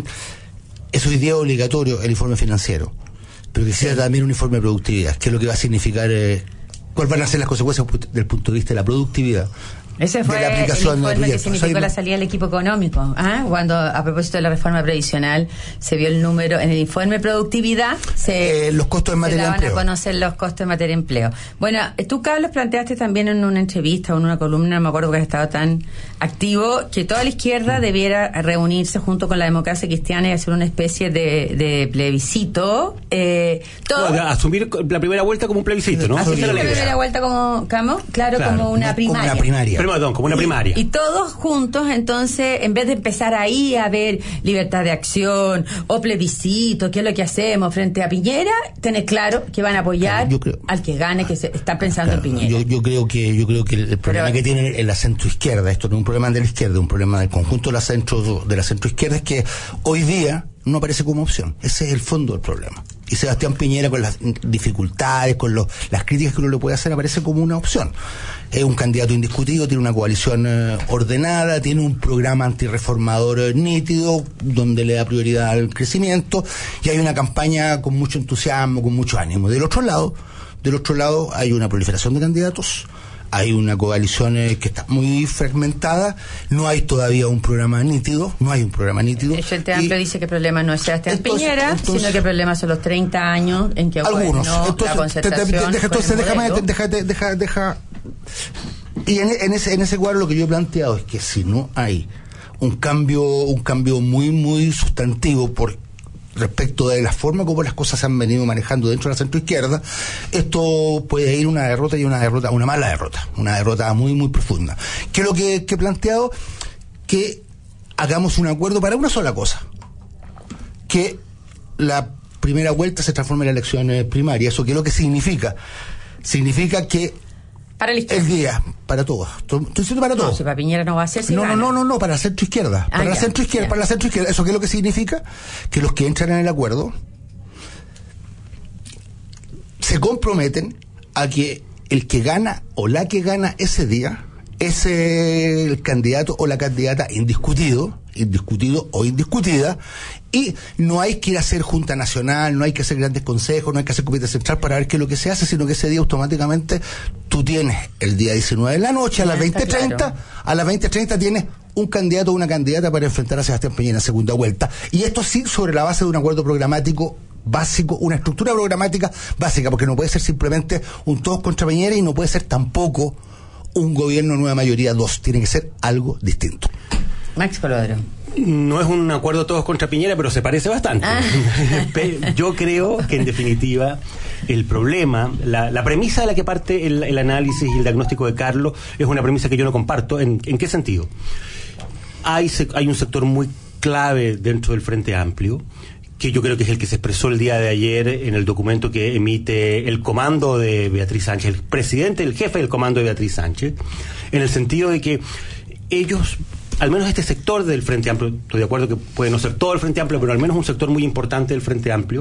Speaker 4: eso hoy día es obligatorio, el informe financiero, pero que sea sí. también un informe de productividad, que es lo que va a significar... Eh, ¿Cuáles van a ser las consecuencias desde el punto de vista de la productividad?
Speaker 2: Ese fue
Speaker 4: la
Speaker 2: aplicación el informe que significó la salida del equipo económico. ¿Ah? Cuando, a propósito de la reforma previsional, se vio el número, en el informe de productividad, se,
Speaker 4: eh, los costos en materia
Speaker 2: se
Speaker 4: de empleo.
Speaker 2: Van a conocer los costos en materia de empleo. Bueno, tú, Carlos, planteaste también en una entrevista o en una columna, no me acuerdo porque has estado tan activo, que toda la izquierda debiera reunirse junto con la democracia cristiana y hacer una especie de, de plebiscito. Eh, todo,
Speaker 3: no, asumir la primera vuelta como un plebiscito, ¿no?
Speaker 2: Asumir la primera vuelta como, ¿cómo? Claro, claro, como una primaria.
Speaker 4: Como una primaria.
Speaker 3: Perdón, como una primaria.
Speaker 2: Y, y todos juntos, entonces, en vez de empezar ahí a ver libertad de acción o plebiscito, qué es lo que hacemos frente a Piñera, tener claro que van a apoyar claro, creo, al que gane, que se está pensando claro, en Piñera.
Speaker 4: Yo, yo creo que yo creo que el problema Pero, que tiene la centroizquierda, esto no es un problema de la izquierda, es un problema del conjunto de la centro de la centroizquierda, es que hoy día no aparece como opción. Ese es el fondo del problema. Y Sebastián Piñera, con las dificultades, con los, las críticas que uno le puede hacer, aparece como una opción. Es un candidato indiscutido, tiene una coalición eh, ordenada, tiene un programa antirreformador eh, nítido, donde le da prioridad al crecimiento, y hay una campaña con mucho entusiasmo, con mucho ánimo. Del otro lado, del otro lado hay una proliferación de candidatos, hay una coalición eh, que está muy fragmentada, no hay todavía un programa nítido, no hay un programa nítido.
Speaker 2: El Frente Amplio dice que el problema no es Sebastián Piñera, entonces, sino que el problema son los treinta años en que
Speaker 4: algunos,
Speaker 2: gobernó
Speaker 4: entonces,
Speaker 2: la concertación.
Speaker 4: Te, te, deja, entonces déjame, deja, deja, deja. Y en, en ese en ese cuadro lo que yo he planteado es que si no hay un cambio, un cambio muy muy sustantivo por respecto de la forma como las cosas se han venido manejando dentro de la centroizquierda, esto puede ir una derrota y una derrota, una mala derrota, una derrota muy muy profunda. ¿Qué es lo que, que he planteado? Que hagamos un acuerdo para una sola cosa, que la primera vuelta se transforme en elecciones primarias. ¿Eso qué es lo que significa? Significa que
Speaker 2: para la izquierda.
Speaker 4: El día, para todos. Estoy diciendo para todos.
Speaker 2: No, si para Piñera no va a ser, si
Speaker 4: no,
Speaker 2: gana.
Speaker 4: no, no, no, no, para la centroizquierda. Ah, para ya, la centroizquierda, para la centroizquierda. ¿Eso qué es lo que significa? Que los que entran en el acuerdo se comprometen a que el que gana o la que gana ese día es el candidato o la candidata indiscutido, indiscutido o indiscutida, y no hay que ir a hacer Junta Nacional, no hay que hacer grandes consejos, no hay que hacer Comité Central para ver qué es lo que se hace, sino que ese día automáticamente tú tienes el día diecinueve de la noche, a las veinte treinta, claro. a las veinte treinta tienes un candidato o una candidata para enfrentar a Sebastián Piñera en segunda vuelta. Y esto sí sobre la base de un acuerdo programático básico, una estructura programática básica, porque no puede ser simplemente un todos contra Piñera y no puede ser tampoco un gobierno nueva mayoría dos, tiene que ser algo distinto.
Speaker 2: Max Colodro.
Speaker 3: No es un acuerdo todos contra Piñera, pero se parece bastante. Ah. Yo creo que en definitiva el problema, la, la premisa de la que parte el, el análisis y el diagnóstico de Carlos es una premisa que yo no comparto. ¿En, en qué sentido? Hay, hay un sector muy clave dentro del Frente Amplio, que yo creo que es el que se expresó el día de ayer en el documento que emite el comando de Beatriz Sánchez, el presidente, el jefe del comando de Beatriz Sánchez, en el sentido de que ellos, al menos este sector del Frente Amplio, estoy de acuerdo que puede no ser todo el Frente Amplio, pero al menos un sector muy importante del Frente Amplio,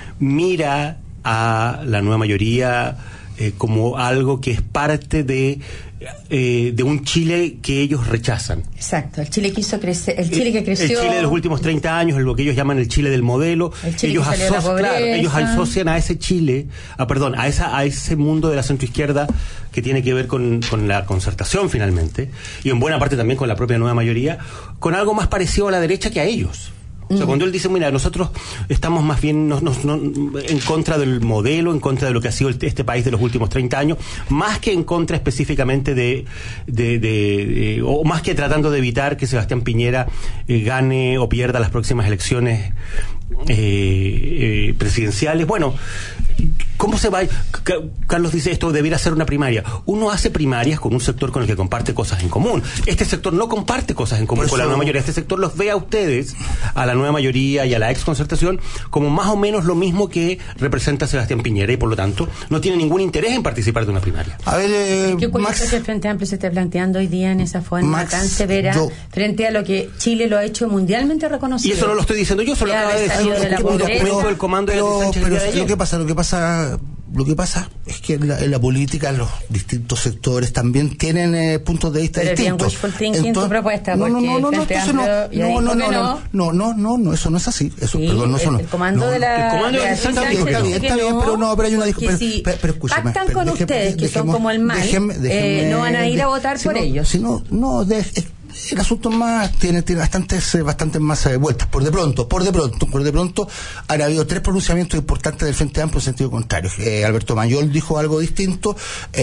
Speaker 3: mira a la nueva mayoría eh, como algo que es parte de eh, de un Chile que ellos rechazan.
Speaker 2: Exacto, el Chile que hizo crecer, el Chile que creció,
Speaker 3: el Chile de los últimos treinta años, lo que ellos llaman el Chile del modelo.
Speaker 2: El Chile
Speaker 3: ellos,
Speaker 2: que salió de la
Speaker 3: aso- claro,
Speaker 2: pobreza.
Speaker 3: ellos asocian a ese Chile, a, perdón, a esa a ese mundo de la centroizquierda que tiene que ver con, con la concertación finalmente, y en buena parte también con la propia nueva mayoría, con algo más parecido a la derecha que a ellos. O sea, cuando él dice, mira, nosotros estamos más bien no, no, no, en contra del modelo, en contra de lo que ha sido el, este país de los últimos treinta años, más que en contra específicamente de, de, de, de o más que tratando de evitar que Sebastián Piñera eh, gane o pierda las próximas elecciones eh, eh, presidenciales. Bueno, ¿cómo se va? Carlos dice, esto debiera ser una primaria. Uno hace primarias con un sector con el que comparte cosas en común. Este sector no comparte cosas en común con la nueva mayoría. Este sector los ve a ustedes, a la nueva mayoría y a la ex concertación, como más o menos lo mismo que representa Sebastián Piñera, y por lo tanto no tiene ningún interés en participar de una primaria.
Speaker 4: A ver, eh,
Speaker 2: ¿qué ocurre
Speaker 4: Max,
Speaker 2: que el Frente Amplio se esté planteando hoy día en esa forma
Speaker 4: Max,
Speaker 2: tan severa
Speaker 4: yo-
Speaker 2: frente a lo que Chile lo ha hecho mundialmente reconocido?
Speaker 3: Y eso no lo estoy diciendo yo, solo
Speaker 2: Ya
Speaker 3: acaba de
Speaker 2: haber
Speaker 3: decir
Speaker 2: salido de la
Speaker 3: el
Speaker 2: pobreza.
Speaker 3: documento del comando de
Speaker 4: pero,
Speaker 3: Beatriz Sánchez el
Speaker 4: pero
Speaker 3: día de ayer.
Speaker 4: lo que pasa, lo que pasa, lo que pasa es que en la, en la política los distintos sectores también tienen eh, puntos de vista
Speaker 2: Pero es bien
Speaker 4: distintos.
Speaker 2: wishful thinking tu propuesta,
Speaker 4: no, no,
Speaker 2: porque
Speaker 4: no, no,
Speaker 2: el
Speaker 4: no,
Speaker 2: Frente
Speaker 4: entonces no,
Speaker 2: Amplio ya
Speaker 4: no, no,
Speaker 2: dijo
Speaker 4: no,
Speaker 2: que
Speaker 4: no,
Speaker 2: no.
Speaker 4: no, no, no, no, eso no es así. Eso,
Speaker 2: Sí,
Speaker 4: perdón, no, eso
Speaker 2: el-
Speaker 4: no.
Speaker 2: el comando
Speaker 4: No,
Speaker 2: de la-
Speaker 3: el comando de
Speaker 2: de
Speaker 3: Beatriz
Speaker 2: Sánchez
Speaker 3: Sánchez
Speaker 4: está bien,
Speaker 2: dijo que
Speaker 4: está bien,
Speaker 2: no,
Speaker 4: pero no, pero hay una
Speaker 2: porque
Speaker 4: pero,
Speaker 2: si
Speaker 4: pero, pero escúcheme,
Speaker 2: pactan
Speaker 4: pero
Speaker 2: con
Speaker 4: déjeme-
Speaker 2: ustedes, que son
Speaker 4: dejemos-
Speaker 2: como el mal,
Speaker 4: déjeme-
Speaker 2: eh,
Speaker 4: déjeme-
Speaker 2: no van a ir a votar
Speaker 4: si
Speaker 2: por
Speaker 4: no-
Speaker 2: ellos.
Speaker 4: si no, no, de- es- el asunto más tiene, tiene bastantes, eh, bastantes más eh, vueltas. Por de pronto, por de pronto, por de pronto han habido tres pronunciamientos importantes del Frente Amplio en sentido contrario. Eh, Alberto Mayol dijo algo distinto.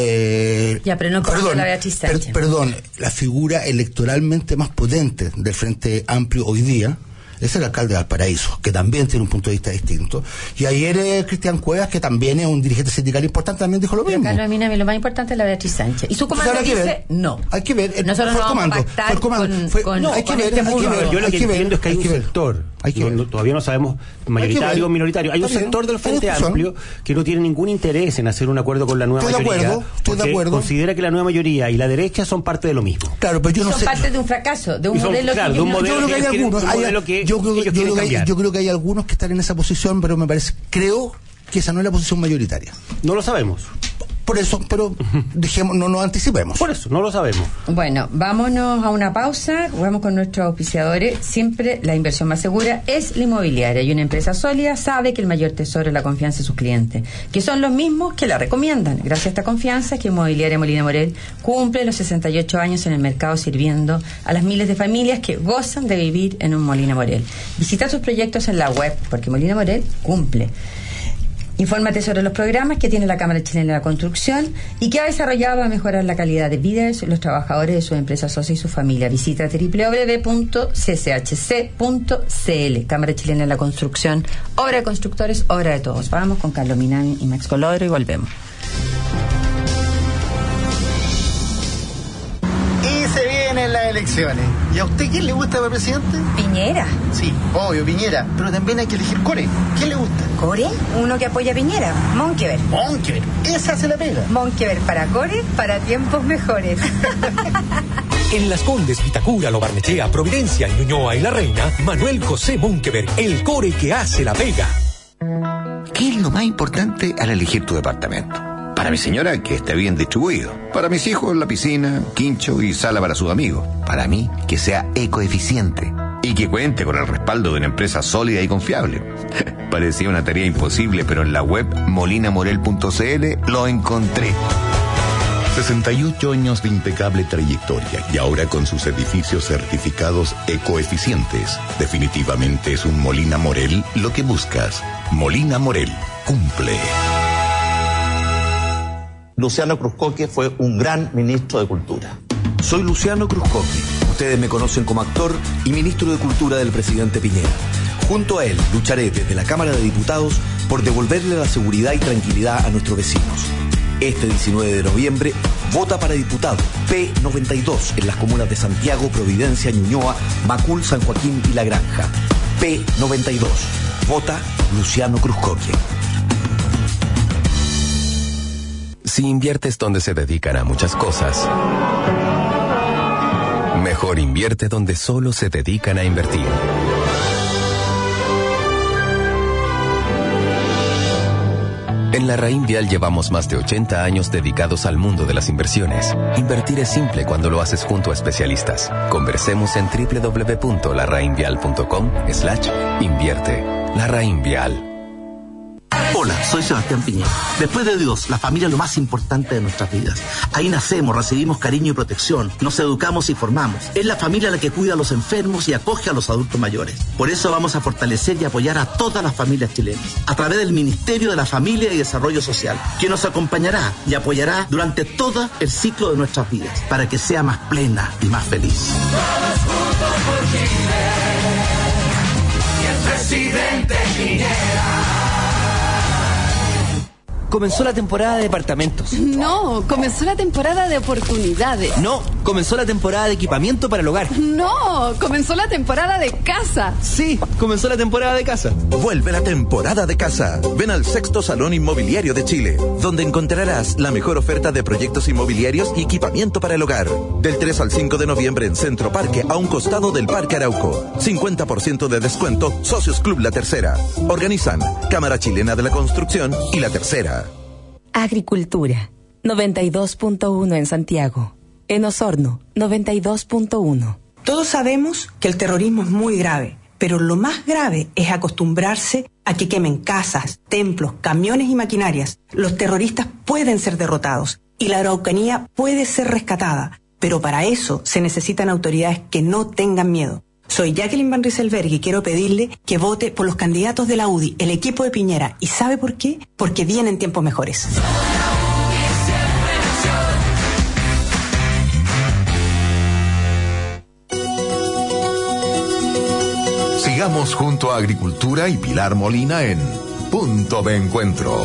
Speaker 4: Eh,
Speaker 2: Ya, pero no como
Speaker 4: perdón,
Speaker 2: la Beatriz
Speaker 4: per-
Speaker 2: Sánchez.
Speaker 4: perdón, la figura electoralmente más potente del Frente Amplio hoy día es el alcalde de Valparaíso, que también tiene un punto de vista distinto. Y ayer eh, Cristian Cuevas, que también es un dirigente sindical importante, también dijo lo
Speaker 2: Pero
Speaker 4: mismo.
Speaker 2: Carlos Minami, lo más importante es la Beatriz Sánchez. Y su comando
Speaker 4: Entonces, habrá que
Speaker 2: dice
Speaker 4: ver.
Speaker 2: no.
Speaker 4: Hay que ver. eh,
Speaker 2: Nosotros
Speaker 4: fue
Speaker 2: no
Speaker 4: el
Speaker 2: vamos a
Speaker 4: comando,
Speaker 2: pactar
Speaker 4: fue el comando,
Speaker 2: con,
Speaker 4: fue-
Speaker 2: con-
Speaker 4: no, hay que
Speaker 2: con
Speaker 4: ver,
Speaker 2: este
Speaker 4: hay que
Speaker 2: mundo.
Speaker 4: ver.
Speaker 3: Yo lo
Speaker 4: Hay
Speaker 3: que
Speaker 4: que ver,
Speaker 3: entiendo es que hay
Speaker 4: hay
Speaker 3: un
Speaker 4: que ver.
Speaker 3: sector,
Speaker 4: Hay que
Speaker 3: no-
Speaker 4: ver.
Speaker 3: no- todavía no sabemos mayoritario o
Speaker 4: ver.
Speaker 3: minoritario, hay un
Speaker 4: Está bien.
Speaker 3: sector del
Speaker 4: Hay
Speaker 3: Frente
Speaker 4: discusión.
Speaker 3: Amplio que no tiene ningún interés en hacer un acuerdo con la nueva
Speaker 4: Estoy de
Speaker 3: mayoría,
Speaker 4: acuerdo, estoy de
Speaker 3: porque
Speaker 4: acuerdo.
Speaker 3: considera que la nueva mayoría y la derecha son parte de lo mismo.
Speaker 4: Claro, pero yo no
Speaker 2: Son
Speaker 4: sé.
Speaker 2: parte de un fracaso, de un
Speaker 3: Y son-
Speaker 2: modelo
Speaker 3: claro,
Speaker 2: que
Speaker 3: de un
Speaker 2: ellos no-
Speaker 3: modelo
Speaker 4: Yo creo que hay
Speaker 3: ellos quieren-
Speaker 4: algunos,
Speaker 3: un
Speaker 4: hay-
Speaker 3: modelo que
Speaker 4: yo, creo,
Speaker 3: ellos
Speaker 4: yo
Speaker 3: quieren
Speaker 4: creo que hay,
Speaker 3: cambiar.
Speaker 4: yo creo que hay algunos que están en esa posición, pero me parece, creo que esa no es la posición mayoritaria.
Speaker 3: No lo sabemos.
Speaker 4: Por eso, pero dejemos, no nos anticipemos.
Speaker 3: Por eso, no lo sabemos.
Speaker 2: Bueno, vámonos a una pausa, vamos con nuestros auspiciadores. Siempre la inversión más segura es la inmobiliaria, y una empresa sólida sabe que el mayor tesoro es la confianza de sus clientes, que son los mismos que la recomiendan. Gracias a esta confianza que Inmobiliaria Molina Morel cumple los sesenta y ocho años en el mercado, sirviendo a las miles de familias que gozan de vivir en un Molina Morel. Visita sus proyectos en la web, porque Molina Morel cumple. Infórmate sobre los programas que tiene la Cámara Chilena de la Construcción y que ha desarrollado para mejorar la calidad de vida de los trabajadores de su empresa socia y su familia. Visita doble u doble u doble u punto c c h c punto c l. Cámara Chilena de la Construcción, obra de constructores, obra de todos. Vamos con Carlos Minami y Max Colodro y volvemos.
Speaker 13: Y se vienen las elecciones. ¿Y a usted quién le gusta para presidente?
Speaker 14: Piñera.
Speaker 13: Sí, obvio, Piñera. Pero también hay que elegir core. ¿Quién le gusta?
Speaker 14: ¿Core? Uno que apoya a Piñera. Monkever.
Speaker 13: Monkever. Esa se la pega.
Speaker 14: Monkever para Core, para tiempos mejores.
Speaker 15: En Las Condes, Vitacura, Lo Barnechea, Providencia, Ñuñoa y La Reina, Manuel José Monkever, el core que hace la pega.
Speaker 12: ¿Qué es lo más importante al elegir tu departamento? Para mi señora, que esté bien distribuido. Para mis hijos, la piscina, quincho y sala para sus amigos. Para mí, que sea ecoeficiente y que cuente con el respaldo de una empresa sólida y confiable. Parecía una tarea imposible, pero en la web molina morel punto c l lo encontré.
Speaker 1: sesenta y ocho años de impecable trayectoria y ahora con sus edificios certificados ecoeficientes. Definitivamente es un Molina Morel lo que buscas. Molina Morel cumple.
Speaker 10: Luciano Cruzcoque fue un gran ministro de Cultura. Soy Luciano Cruzcoque. Ustedes me conocen como actor y ministro de Cultura del presidente Piñera. Junto a él lucharé desde la Cámara de Diputados por devolverle la seguridad y tranquilidad a nuestros vecinos. Este diecinueve de noviembre, vota para diputado P noventa y dos en las comunas de Santiago, Providencia, Ñuñoa, Macul, San Joaquín y La Granja. P noventa y dos. Vota Luciano Cruzcoque.
Speaker 9: Si inviertes donde se dedican a muchas cosas, Mejor invierte donde solo se dedican a invertir. En la Raín Vial llevamos más de ochenta años dedicados al mundo de las inversiones. Invertir es simple cuando lo haces junto a especialistas. Conversemos en doble u doble u doble u punto la raín vial punto com slash invierte. La Raín Vial.
Speaker 10: Hola, soy Sebastián Piñera. Después de Dios, la familia es lo más importante de nuestras vidas. Ahí nacemos, recibimos cariño y protección, nos educamos y formamos. Es la familia la que cuida a los enfermos y acoge a los adultos mayores. Por eso vamos a fortalecer y apoyar a todas las familias chilenas, a través del Ministerio de la Familia y Desarrollo Social, que nos acompañará y apoyará durante todo el ciclo de nuestras vidas, para que sea más plena y más feliz.
Speaker 11: Todos juntos por Chile. Y el presidente Piñera.
Speaker 20: Comenzó la temporada de departamentos.
Speaker 6: No, comenzó la temporada de oportunidades.
Speaker 20: No, comenzó la temporada de equipamiento para el hogar.
Speaker 6: No, comenzó la temporada de casa.
Speaker 20: Sí, comenzó la temporada de casa.
Speaker 7: Vuelve la temporada de casa. Ven al Sexto Salón Inmobiliario de Chile, donde encontrarás la mejor oferta de proyectos inmobiliarios y equipamiento para el hogar. Del tres al cinco de noviembre en Centro Parque, a un costado del Parque Arauco. cincuenta por ciento de descuento, Socios Club La Tercera. Organizan Cámara Chilena de la Construcción y La Tercera.
Speaker 16: Agricultura, noventa y dos punto uno en Santiago. En Osorno, noventa y dos punto uno.
Speaker 21: Todos sabemos que el terrorismo es muy grave, pero lo más grave es acostumbrarse a que quemen casas, templos, camiones y maquinarias. Los terroristas pueden ser derrotados y la Araucanía puede ser rescatada, pero para eso se necesitan autoridades que no tengan miedo. Soy Jacqueline Van Rieselberg y quiero pedirle que vote por los candidatos de la U D I, el equipo de Piñera. ¿Y sabe por qué? Porque vienen tiempos mejores.
Speaker 1: Sigamos junto a Agricultura y Pilar Molina en Punto de Encuentro.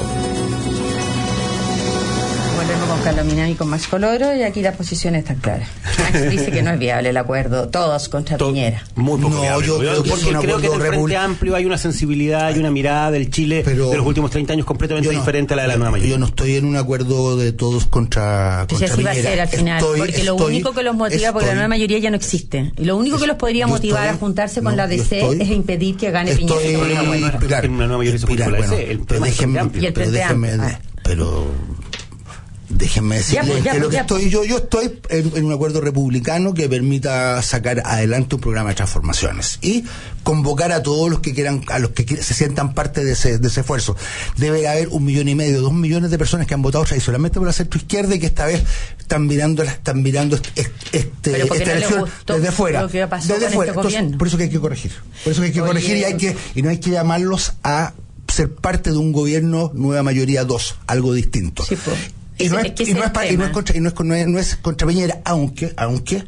Speaker 2: Volvemos con Carlos Minami con Max Coloro y aquí la posición está clara. Max dice que no es viable el acuerdo, todos contra
Speaker 3: Todo,
Speaker 2: Piñera.
Speaker 3: Muy poco
Speaker 4: No,
Speaker 3: viable.
Speaker 4: yo creo que
Speaker 3: porque
Speaker 4: es un
Speaker 3: creo que en el
Speaker 4: acuerdo
Speaker 3: Frente
Speaker 4: repul-
Speaker 3: Amplio hay una sensibilidad y una mirada del Chile
Speaker 4: Pero
Speaker 3: de los últimos treinta años completamente
Speaker 4: yo no-
Speaker 3: diferente a la de la nueva mayoría.
Speaker 4: Yo no estoy en un acuerdo de todos contra,
Speaker 2: Pues
Speaker 4: contra
Speaker 2: así va a
Speaker 4: Piñera.
Speaker 2: ser al final,
Speaker 4: Estoy-
Speaker 2: porque lo
Speaker 4: estoy-
Speaker 2: único que los motiva, porque la
Speaker 4: estoy-
Speaker 2: nueva mayoría ya no existe, y lo único que los podría
Speaker 4: yo
Speaker 2: motivar
Speaker 4: estoy-
Speaker 2: a juntarse con
Speaker 4: no,
Speaker 2: la D C
Speaker 4: yo estoy-
Speaker 2: es impedir que gane
Speaker 4: estoy-
Speaker 2: Piñera. que gane Piñera.
Speaker 3: no,
Speaker 4: Pilar,
Speaker 3: una nueva mayoría se
Speaker 4: Pilar,
Speaker 3: puede
Speaker 4: bueno,
Speaker 3: hacer, el
Speaker 4: pero
Speaker 3: tema es el
Speaker 4: déjenme,
Speaker 3: Frente Amplio.
Speaker 2: Y el
Speaker 4: pero
Speaker 2: Frente
Speaker 4: déjenme,
Speaker 2: Amplio.
Speaker 4: pero déjenme decirles
Speaker 2: Ya, pues, ya,
Speaker 4: que lo
Speaker 2: pues,
Speaker 4: que
Speaker 2: ya,
Speaker 4: estoy yo yo estoy en, en un acuerdo republicano que permita sacar adelante un programa de transformaciones y convocar a todos los que quieran, a los que quiera- se sientan parte de ese de ese esfuerzo. Debe haber un millón y medio, dos millones de personas que han votado tradicionalmente por la centro izquierda y que esta vez están mirando están mirando este, este
Speaker 2: Pero porque
Speaker 4: esta
Speaker 2: no les
Speaker 4: elección
Speaker 2: gustó
Speaker 4: desde fuera,
Speaker 2: lo que pasó
Speaker 4: desde
Speaker 2: con
Speaker 4: fuera.
Speaker 2: este
Speaker 4: Entonces,
Speaker 2: gobierno.
Speaker 4: por eso que hay que corregir, por eso que hay que
Speaker 2: Oye.
Speaker 4: corregir y hay que y no hay que llamarlos a ser parte de un gobierno nueva mayoría dos, algo distinto.
Speaker 2: Sí, pues.
Speaker 4: Y no,
Speaker 2: Ese-
Speaker 4: es,
Speaker 2: es que
Speaker 4: y,
Speaker 2: ese
Speaker 4: no
Speaker 2: es
Speaker 4: es pa-
Speaker 2: el
Speaker 4: y no es
Speaker 2: tema.
Speaker 4: contra y no es, con- no es, no es contra Piñera, aunque aunque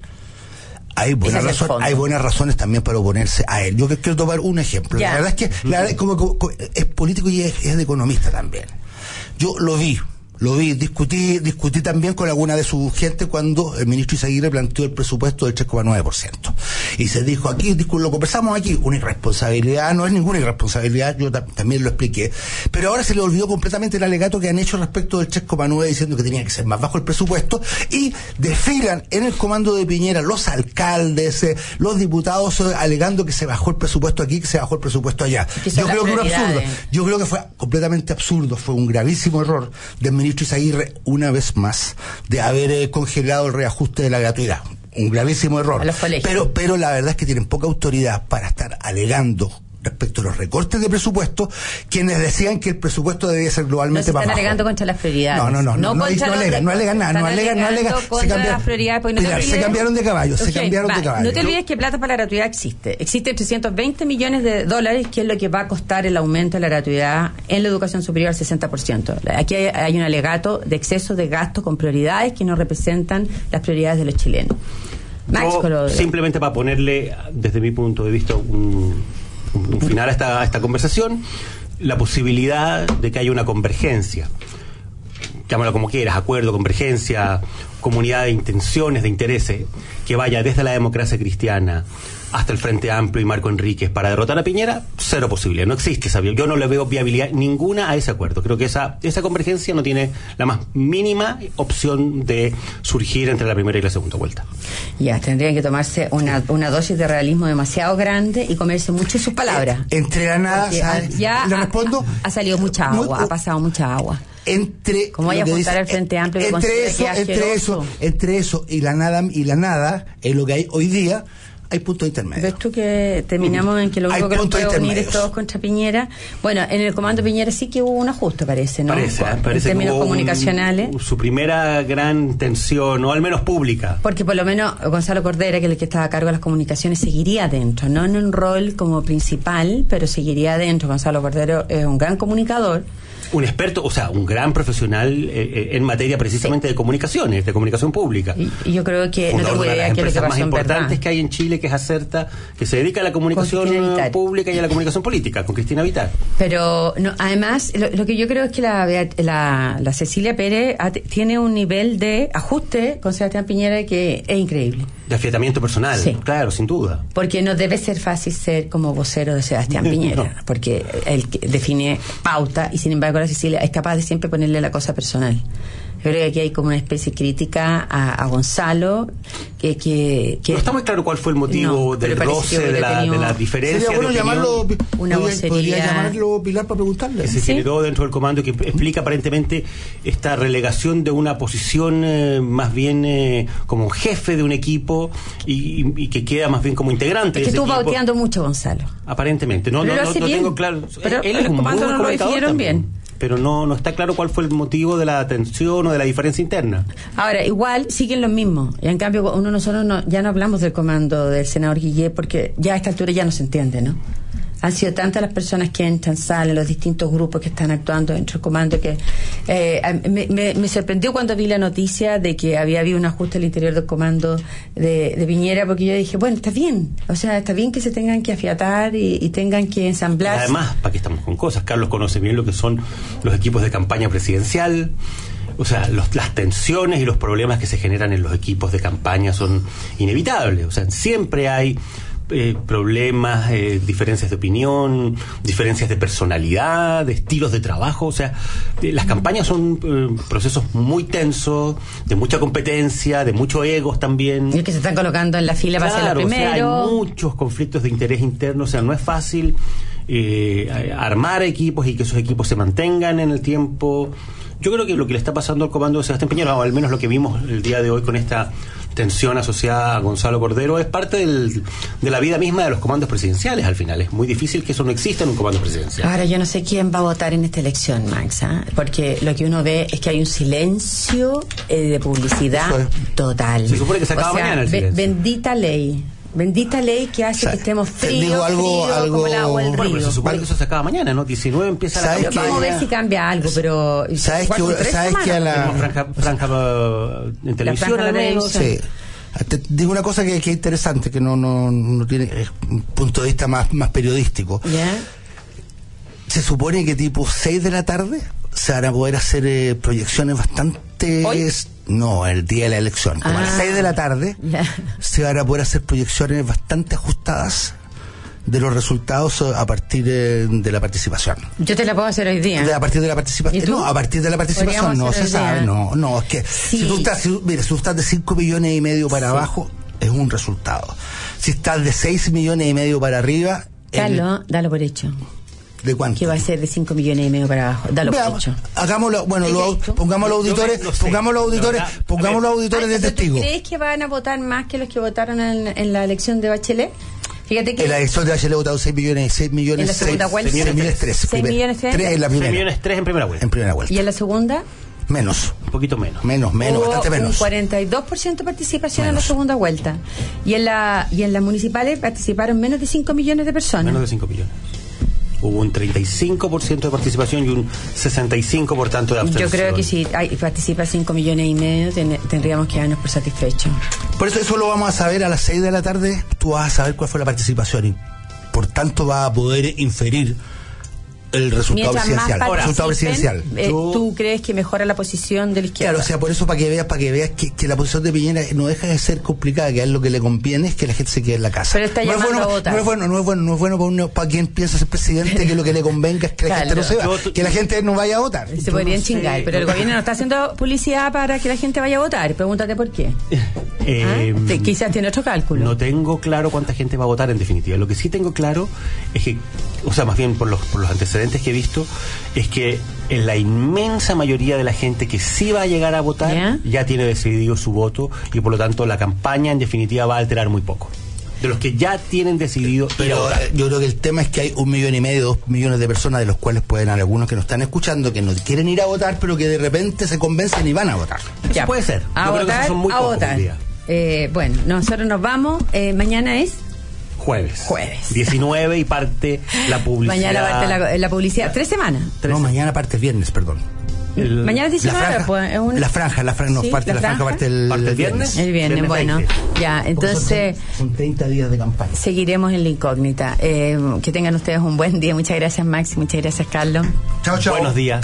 Speaker 4: hay buenas
Speaker 2: Ese es el
Speaker 4: razones,
Speaker 2: fondo.
Speaker 4: hay buenas razones también para oponerse a él. Yo que- quiero tomar un ejemplo.
Speaker 2: Ya.
Speaker 4: La verdad es que la verdad es como, como- como- es político y es, es de economista también. Yo lo vi, lo vi, discutí, discutí también con alguna de su gente cuando el ministro Izaguirre planteó el presupuesto del tres coma nueve por ciento. Y se dijo aquí, discu- lo conversamos aquí, una irresponsabilidad, no es ninguna irresponsabilidad, yo ta- también lo expliqué. Pero ahora se le olvidó completamente el alegato que han hecho respecto del tres coma nueve diciendo que tenía que ser más bajo el presupuesto y desfilan en el comando de Piñera los alcaldes, eh, los diputados eh, alegando que se bajó el presupuesto aquí, que se bajó el presupuesto allá.
Speaker 2: Que son
Speaker 4: Yo
Speaker 2: las
Speaker 4: creo que fue absurdo.
Speaker 2: prioridades.
Speaker 4: Yo creo que fue completamente absurdo, fue un gravísimo error del ministro Izaguirre, una vez más, de haber eh, congelado el reajuste de la gratuidad. Un gravísimo error.
Speaker 2: A los colegios.
Speaker 4: Pero, pero la verdad es que tienen poca autoridad para estar alegando respecto a los recortes de presupuesto, quienes decían que el presupuesto debía ser
Speaker 2: No
Speaker 4: globalmente
Speaker 2: se
Speaker 4: más
Speaker 2: están
Speaker 4: bajo.
Speaker 2: alegando contra las prioridades.
Speaker 4: No, no, no, no, no,
Speaker 2: contra
Speaker 4: no
Speaker 2: los
Speaker 4: alegan, no alegan nada, no
Speaker 2: están
Speaker 4: alegan, no alegan,
Speaker 2: alegando
Speaker 4: se
Speaker 2: contra
Speaker 4: cambiaron-
Speaker 2: las prioridades, porque no te
Speaker 4: Pilar, se
Speaker 2: olvides-
Speaker 4: cambiaron de caballo, se
Speaker 2: Ok,
Speaker 4: cambiaron
Speaker 2: va,
Speaker 4: de caballo.
Speaker 2: No te olvides que plata para la gratuidad existe. Existen trescientos veinte millones de dólares, que es lo que va a costar el aumento de la gratuidad en la educación superior al sesenta por ciento. Aquí hay, hay un alegato de exceso de gasto con prioridades que no representan las prioridades de los chilenos. Max
Speaker 3: Yo,
Speaker 2: Colodro.
Speaker 3: simplemente para ponerle, desde mi punto de vista, un, un final a esta, a esta conversación, la posibilidad de que haya una convergencia. Llámalo como quieras, acuerdo, convergencia, comunidad de intenciones, de intereses, que vaya desde la democracia cristiana, hasta el Frente Amplio y Marco Enríquez para derrotar a Piñera, cero posible. No existe esa viabilidad. Yo no le veo viabilidad ninguna a ese acuerdo. Creo que esa, esa convergencia no tiene la más mínima opción de surgir entre la primera y la segunda vuelta.
Speaker 2: Ya, tendrían que tomarse una, una dosis de realismo demasiado grande y comerse mucho sus palabras.
Speaker 4: Eh, entre la nada, ¿sabes?
Speaker 2: Ya
Speaker 4: le
Speaker 2: ha,
Speaker 4: respondo.
Speaker 2: Ha, ha salido mucha agua,
Speaker 4: muy,
Speaker 2: ha pasado mucha agua.
Speaker 4: Entre
Speaker 2: como vaya a juntar el Frente Amplio, que
Speaker 4: entre eso, entre eso, entre eso y la nada y la nada es lo que hay hoy día. Hay puntos intermedios.
Speaker 2: ¿Ves tú que terminamos en que lo único que nos puede unir es todos contra Piñera? Bueno, en el comando Piñera sí que hubo un ajuste, parece, ¿no?
Speaker 3: Parece,
Speaker 2: en
Speaker 3: parece
Speaker 2: términos
Speaker 3: que hubo
Speaker 2: comunicacionales.
Speaker 3: Un, su primera gran tensión, o al menos pública.
Speaker 2: Porque por lo menos Gonzalo Cordera, que es el que estaba a cargo de las comunicaciones, seguiría adentro, no en un rol como principal, pero seguiría adentro. Gonzalo Cordero es un gran comunicador.
Speaker 3: Un experto, o sea, un gran profesional eh, en materia precisamente sí. de comunicaciones, de comunicación pública.
Speaker 2: Y, y yo creo que
Speaker 3: Fundador
Speaker 2: no tengo idea qué es lo que pasó
Speaker 3: más
Speaker 2: en
Speaker 3: importantes
Speaker 2: verdad.
Speaker 3: que hay en Chile, que es Acerta, que se dedica a la comunicación pública y a la comunicación política, con Cristina Vitar.
Speaker 2: Pero no, además, lo, lo que yo creo es que la, la, la Cecilia Pérez tiene un nivel de ajuste con Sebastián Piñera que es increíble.
Speaker 3: De afiatamiento personal, sí. Claro, sin duda.
Speaker 2: Porque no debe ser fácil ser como vocero de Sebastián Piñera, no. Porque él define pauta y sin embargo la Cecilia es capaz de siempre ponerle la cosa personal. Yo creo que aquí hay como una especie de crítica a, a Gonzalo que, que, que...
Speaker 3: No está muy claro cuál fue el motivo no, del roce, de la, de la diferencia.
Speaker 4: Sería bueno
Speaker 3: de
Speaker 4: llamarlo,
Speaker 2: una
Speaker 4: podría, podría llamarlo Pilar para preguntarle.
Speaker 3: Que se
Speaker 2: ¿Sí?
Speaker 3: generó dentro del comando y que explica aparentemente esta relegación de una posición eh, más bien eh, como jefe de un equipo y, y, y que queda más bien como integrante.
Speaker 2: Es que
Speaker 3: de ese
Speaker 2: estuvo
Speaker 3: equipo.
Speaker 2: bauteando mucho Gonzalo.
Speaker 3: Aparentemente, no,
Speaker 2: pero
Speaker 3: no,
Speaker 2: lo hace
Speaker 3: no, no
Speaker 2: bien.
Speaker 3: tengo claro.
Speaker 2: Pero
Speaker 3: él es un muy buen
Speaker 2: no lo definieron bien.
Speaker 3: Pero no, no está claro cuál fue el motivo de la tensión o de la diferencia interna.
Speaker 2: Ahora, igual siguen los mismos. Y en cambio, uno nosotros no, ya no hablamos del comando del senador Guillet porque ya a esta altura ya no se entiende, ¿no? Han sido tantas las personas que entran, salen, los distintos grupos que están actuando dentro del comando que eh, me, me, me sorprendió cuando vi la noticia de que había habido un ajuste al interior del comando de, de Piñera, porque yo dije, bueno, está bien, o sea, está bien que se tengan que afiatar y, y tengan que ensamblar.
Speaker 3: Además, ¿para qué estamos con cosas? Carlos conoce bien lo que son los equipos de campaña presidencial. O sea, los, las tensiones y los problemas que se generan en los equipos de campaña son inevitables. O sea, siempre hay Eh, problemas, eh, diferencias de opinión, diferencias de personalidad, de estilos de trabajo. O sea, eh, las campañas son eh, procesos muy tensos, de mucha competencia, de mucho egos también.
Speaker 2: Y que se están colocando en la fila claro, para ser lo primero.
Speaker 3: O sea, hay muchos conflictos de interés interno. O sea, no es fácil eh, armar equipos y que esos equipos se mantengan en el tiempo. Yo creo que lo que le está pasando al comando de Sebastián Piñera, o al menos lo que vimos el día de hoy con esta tensión asociada a Gonzalo Cordero, es parte del, de la vida misma de los comandos presidenciales al final. Es muy difícil que eso no exista en un comando presidencial.
Speaker 2: Ahora yo no sé quién va a votar en esta elección, Max, ¿eh? Porque lo que uno ve es que hay un silencio eh, de publicidad es. total.
Speaker 3: Se supone que se acaba o sea, mañana el silencio.
Speaker 2: Bendita ley. Bendita ley que hace o sea, que estemos fríos,
Speaker 4: digo algo,
Speaker 2: frío,
Speaker 4: algo,
Speaker 2: como el agua del
Speaker 3: bueno,
Speaker 2: río.
Speaker 3: Pero se supone que eso se acaba mañana, ¿no? diecinueve empieza la
Speaker 2: campaña. Vamos a ver si cambia algo, pero...
Speaker 4: ¿Sabes que, ¿sabes que a la...
Speaker 3: Franja, franja uh, en televisión,
Speaker 2: franja
Speaker 3: al menos?
Speaker 4: Sí. Te digo una cosa que, que es interesante, que no, no, no tiene es un punto de vista más, más periodístico.
Speaker 2: ¿Yeah?
Speaker 4: Se supone que tipo seis de la tarde se van a poder hacer eh, proyecciones bastante... ¿Hoy? No, el día de la elección. Como ah, a las seis de la tarde yeah. se van a poder hacer proyecciones bastante ajustadas de los resultados a partir de, de la participación.
Speaker 2: Yo te la puedo hacer hoy día.
Speaker 4: De, a partir de la participación. No, a partir de la participación no se sabe. No, no, es que sí. si tú estás, si, mira, si tú estás de cinco millones y medio para sí. abajo, es un resultado. Si estás de seis millones y medio para arriba...
Speaker 2: Dalo, el, dalo por hecho.
Speaker 4: ¿De cuánto?
Speaker 2: Que va a ser de cinco millones y medio para abajo. Dalo por hecho.
Speaker 4: Hagámoslo, bueno, lo, pongamos los auditores, no sé, pongamos los auditores, verdad, pongamos los auditores de testigo.
Speaker 2: ¿Crees que van a votar más que los que votaron en, en la elección de Bachelet? Fíjate que
Speaker 4: en la elección de Bachelet votaron seis millones, seis millones,
Speaker 2: en la segunda
Speaker 4: seis,
Speaker 2: vuelta,
Speaker 4: seis millones tres.
Speaker 2: seis millones tres
Speaker 4: en la primera.
Speaker 3: seis millones tres en primera vuelta.
Speaker 4: En primera vuelta.
Speaker 2: ¿Y en la segunda?
Speaker 4: Menos.
Speaker 3: Un poquito menos.
Speaker 4: Menos, menos,
Speaker 2: Hubo
Speaker 4: bastante menos.
Speaker 2: Un cuarenta y dos por ciento de participación menos. En la segunda vuelta. Y en la y en las municipales participaron menos de cinco millones de personas.
Speaker 3: Menos de cinco millones. Hubo un treinta y cinco por ciento de participación y un sesenta y cinco por ciento de abstención.
Speaker 2: Yo creo que si hay, participa cinco millones y medio, ten, tendríamos que darnos por satisfechos.
Speaker 4: Por eso eso lo vamos a saber a las seis de la tarde. Tú vas a saber cuál fue la participación y por tanto vas a poder inferir el resultado
Speaker 2: Mientras
Speaker 4: presidencial.
Speaker 2: más
Speaker 4: El resultado
Speaker 2: participen,
Speaker 4: presidencial.
Speaker 2: eh, ¿tú crees que mejora la posición de la izquierda?
Speaker 4: Claro, o sea, por eso para que veas, para que veas que, que la posición de Piñera no deja de ser complicada, que a él lo que le conviene es que la gente se quede en la casa.
Speaker 2: Pero está
Speaker 4: no
Speaker 2: llamando
Speaker 4: es bueno,
Speaker 2: a votar.
Speaker 4: No es bueno, no es bueno, no es bueno para, uno, para quien piensa ser presidente que lo que le convenga es que la
Speaker 2: Claro.
Speaker 4: gente no se va,
Speaker 3: Yo-
Speaker 4: que la gente no vaya a votar.
Speaker 2: Se podrían
Speaker 3: no sé.
Speaker 2: chingar, pero el gobierno no está haciendo publicidad para que la gente vaya a votar. Pregúntate por qué.
Speaker 3: Eh,
Speaker 2: ¿Ah? Te- quizás tiene otro cálculo.
Speaker 3: No tengo claro cuánta gente va a votar en definitiva. Lo que sí tengo claro es que, o sea, más bien por los, por los antecedentes que he visto, es que en la inmensa mayoría de la gente que sí va a llegar a votar
Speaker 2: ¿Ya?
Speaker 3: ya tiene decidido su voto y por lo tanto la campaña en definitiva va a alterar muy poco. De los que ya tienen decidido ir a
Speaker 4: Pero
Speaker 3: votar.
Speaker 4: eh, yo creo que el tema es que hay un millón y medio, dos millones de personas, de los cuales pueden haber algunos que nos están escuchando, que no quieren ir a votar, pero que de repente se convencen y van a votar.
Speaker 3: Eso puede ser.
Speaker 2: A
Speaker 3: Yo creo que
Speaker 2: votar,
Speaker 3: esos son muy
Speaker 2: a
Speaker 3: pocos
Speaker 2: votar.
Speaker 3: hoy día.
Speaker 2: Eh, bueno, nosotros nos vamos. Eh, mañana es
Speaker 3: Jueves.
Speaker 2: Jueves.
Speaker 3: diecinueve y parte la publicidad.
Speaker 2: Mañana parte la, la publicidad. Tres semanas.
Speaker 4: No, mañana parte el viernes, perdón.
Speaker 3: El-
Speaker 2: Mañana es diecinueve.
Speaker 4: La franja,
Speaker 2: pues, es un-
Speaker 4: la franja, la franja, no,
Speaker 2: Sí,
Speaker 4: parte
Speaker 2: la
Speaker 4: la franja,
Speaker 2: franja.
Speaker 4: parte el,
Speaker 3: ¿Parte el viernes?
Speaker 2: El viernes,
Speaker 3: Viernes
Speaker 2: bueno.
Speaker 3: veinte.
Speaker 2: Ya,
Speaker 4: Porque son-
Speaker 2: entonces
Speaker 4: son treinta días de campaña.
Speaker 2: seguiremos en la incógnita. Eh, que tengan ustedes un buen día. Muchas gracias, Max. Muchas gracias, Carlos.
Speaker 4: Chao, chao.
Speaker 3: Buenos días.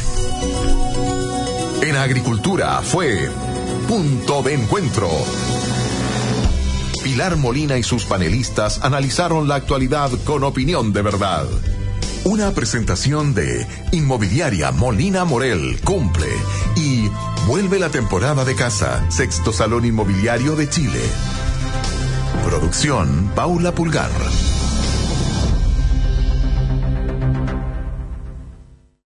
Speaker 1: En Agricultura fue Punto de Encuentro. Pilar Molina y sus panelistas analizaron la actualidad con opinión de verdad. Una presentación de Inmobiliaria Molina Morel cumple y vuelve la temporada de casa, Sexto Salón Inmobiliario de Chile. Producción Paula Pulgar.